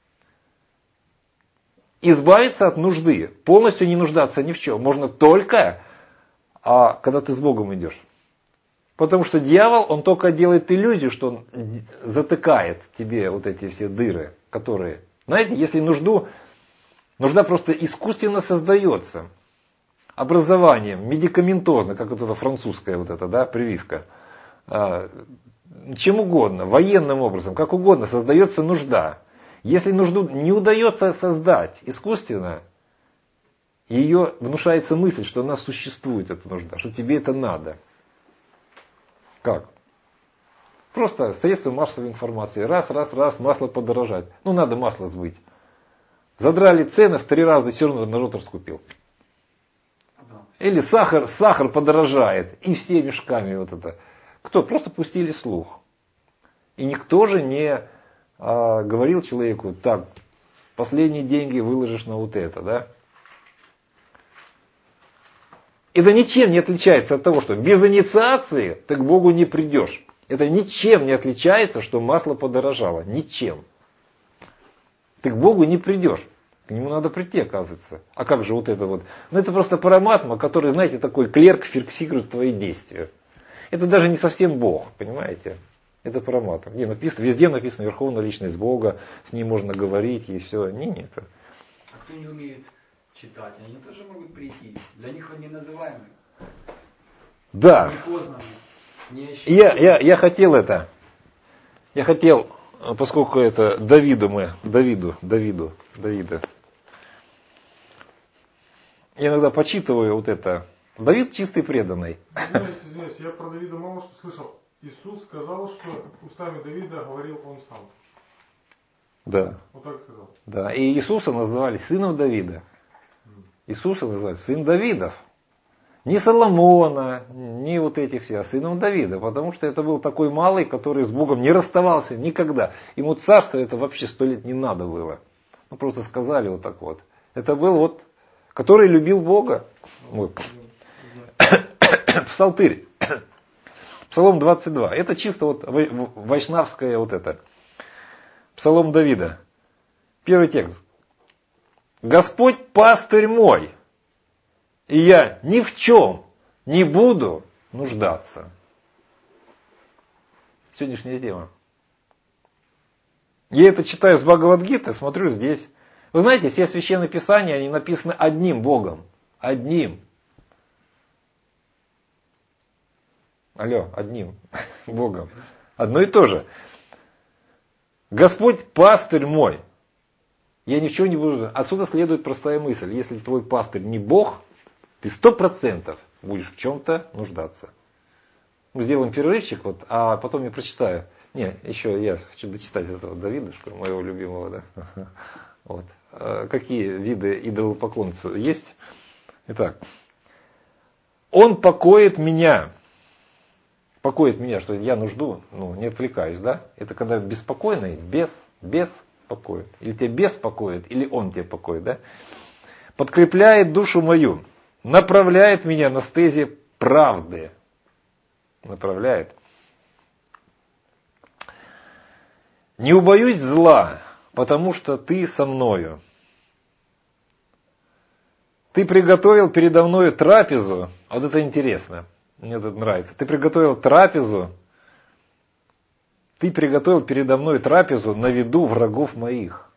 Избавиться от нужды, полностью не нуждаться ни в чем, можно только, когда ты с Богом идешь. Потому что дьявол, он только делает иллюзию, что он затыкает тебе вот эти все дыры, которые... Знаете, если нужда просто искусственно создается. Образованием, медикаментозно, как вот эта французская прививка. Чем угодно, военным образом, как угодно создается нужда. Если нужду не удается создать искусственно, ее внушается мысль, что она существует, эта нужда, что тебе это надо. Как? Просто средства массовой информации. Раз, масло подорожать. Надо масло сбыть. Задрали цены в 3 раза, все равно народ раскупил. Или сахар подорожает, и все мешками Кто? Просто пустили слух. И никто же не говорил человеку, так, последние деньги выложишь на вот это, да? Это ничем не отличается от того, что без инициации ты к Богу не придешь. Это ничем не отличается, что масло подорожало. Ничем. Ты к Богу не придешь. К нему надо прийти, оказывается. А как же вот это? Это просто параматма, который, знаете, такой клерк фиксирует твои действия. Это даже не совсем Бог, понимаете? Это параматма. Везде написано Верховная Личность Бога, с ним можно говорить и все. Нет. А кто не умеет читать, они тоже могут прийти. Для них он не называемый. Да. Я хотел, поскольку это Давида. Я иногда почитываю Давид чистый преданный. Извиняюсь, я про Давида мало что слышал. Иисус сказал, что устами Давида говорил он сам. Да. Вот так сказал. Да. И Иисуса называли сыном Давида. Иисуса называли сын Давидов. Не Соломона, не вот этих все, а сыном Давида. Потому что это был такой малый, который с Богом не расставался никогда. Ему царство это вообще 100 лет не надо было. Ну просто сказали вот так вот. Это был вот, который любил Бога. Вот. Псалтырь. Псалом 22. Это чисто вот вайшнавское вот это. Псалом Давида. Первый текст. Господь пастырь мой, и я ни в чем не буду нуждаться. Сегодняшняя тема. Я это читаю с Бхагавад-гиты, смотрю здесь. Вы знаете, все священные писания, они написаны одним Богом. Одним. Одним Богом. Одно и то же. Господь пастырь мой. Я ни в чем не буду. Отсюда следует простая мысль. Если твой пастырь не Бог, ты 100% будешь в чем-то нуждаться. Мы сделаем перерывчик, вот, а потом я прочитаю. Не, еще я хочу дочитать этого Давидушку, моего любимого. Да? Вот. Какие виды идолопоклонства есть? Итак. Он покоит меня. Покоит меня, что я нужду, не отвлекаюсь, да? Это когда беспокойный, покоит. Или тебя беспокоит, или он тебя покоит, да? Подкрепляет душу мою, направляет меня на стези правды. Направляет. Не убоюсь зла, потому что ты со мною. Ты приготовил передо мною трапезу. Вот это интересно. Мне это нравится. Ты приготовил трапезу. Ты приготовил передо мной трапезу на виду врагов моих.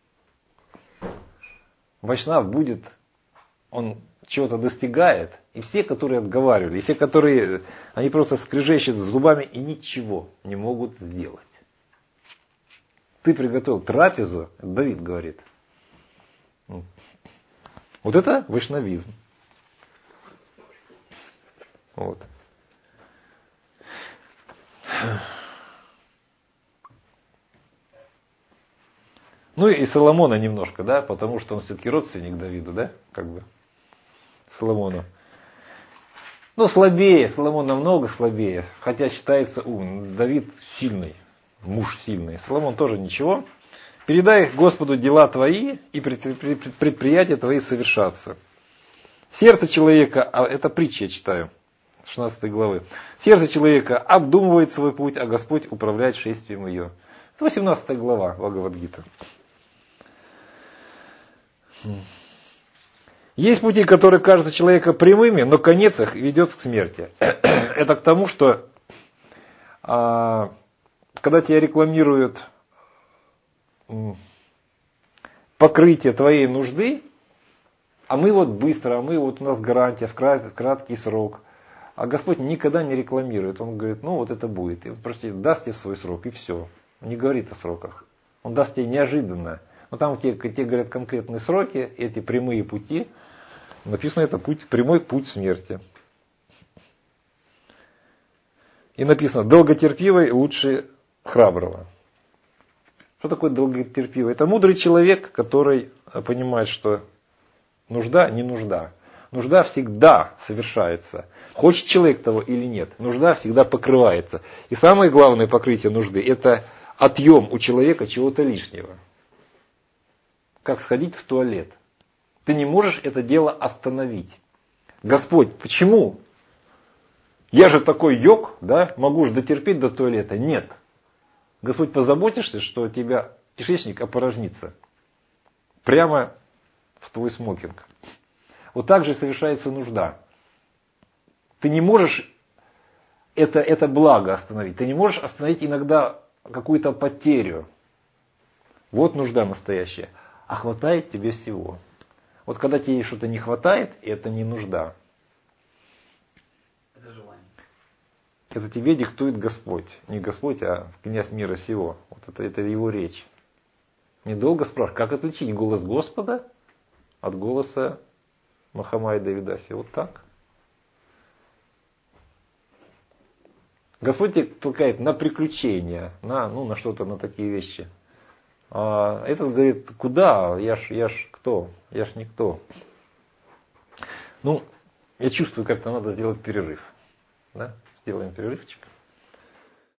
Вайшнав будет, он чего-то достигает. И все, которые отговаривали, и все, которые, они просто скрежещут зубами и ничего не могут сделать. Ты приготовил трапезу, Давид говорит. Вот это вайшнавизм. Вот. Ну и Соломона немножко, да, потому что он все-таки родственник Давиду, да, как бы, Соломону. Ну, слабее, Соломон намного слабее, хотя считается умным. Давид сильный, муж сильный. Соломон тоже ничего. Передай Господу дела твои, и предприятия твои совершатся. Сердце человека, это притча я читаю, 16 главы. Сердце человека обдумывает свой путь, а Господь управляет шествием ее. Это 18 глава Бхагавад-гита. Есть пути, которые кажутся человеку прямыми, но конец их ведет к смерти. Это к тому, что когда тебя рекламируют покрытие твоей нужды, а мы вот быстро, а мы вот у нас гарантия в краткий срок. А Господь никогда не рекламирует. Он говорит, вот это будет. И просто даст тебе свой срок, и все. Он не говорит о сроках. Он даст тебе неожиданно. Но там тебе говорят конкретные сроки, эти прямые пути. Написано, это прямой путь смерти. И написано, долготерпивый лучше храброго. Что такое долготерпивый? Это мудрый человек, который понимает, что нужда не нужда. Нужда всегда совершается. Хочет человек того или нет, нужда всегда покрывается. И самое главное покрытие нужды – это отъем у человека чего-то лишнего. Как сходить в туалет. Ты не можешь это дело остановить. Господь, почему? Я же такой йог, да, могу же дотерпеть до туалета. Нет. Господь, позаботишься, что у тебя кишечник опорожнится. Прямо в твой смокинг. Вот так же совершается нужда. Ты не можешь это благо остановить. Ты не можешь остановить иногда какую-то потерю. Вот нужда настоящая. А хватает тебе всего. Вот когда тебе что-то не хватает, это не нужда. Это желание. Это тебе диктует Господь. Не Господь, а князь мира сего. Вот это его речь. Мне долго спрашивают, как отличить голос Господа от голоса Махамая Давидаси. Вот так. Господь тебя толкает на приключения, на что-то, на такие вещи. А этот говорит, куда? Я ж кто? Я ж никто. Я чувствую, как-то надо сделать перерыв. Да? Сделаем перерывчик.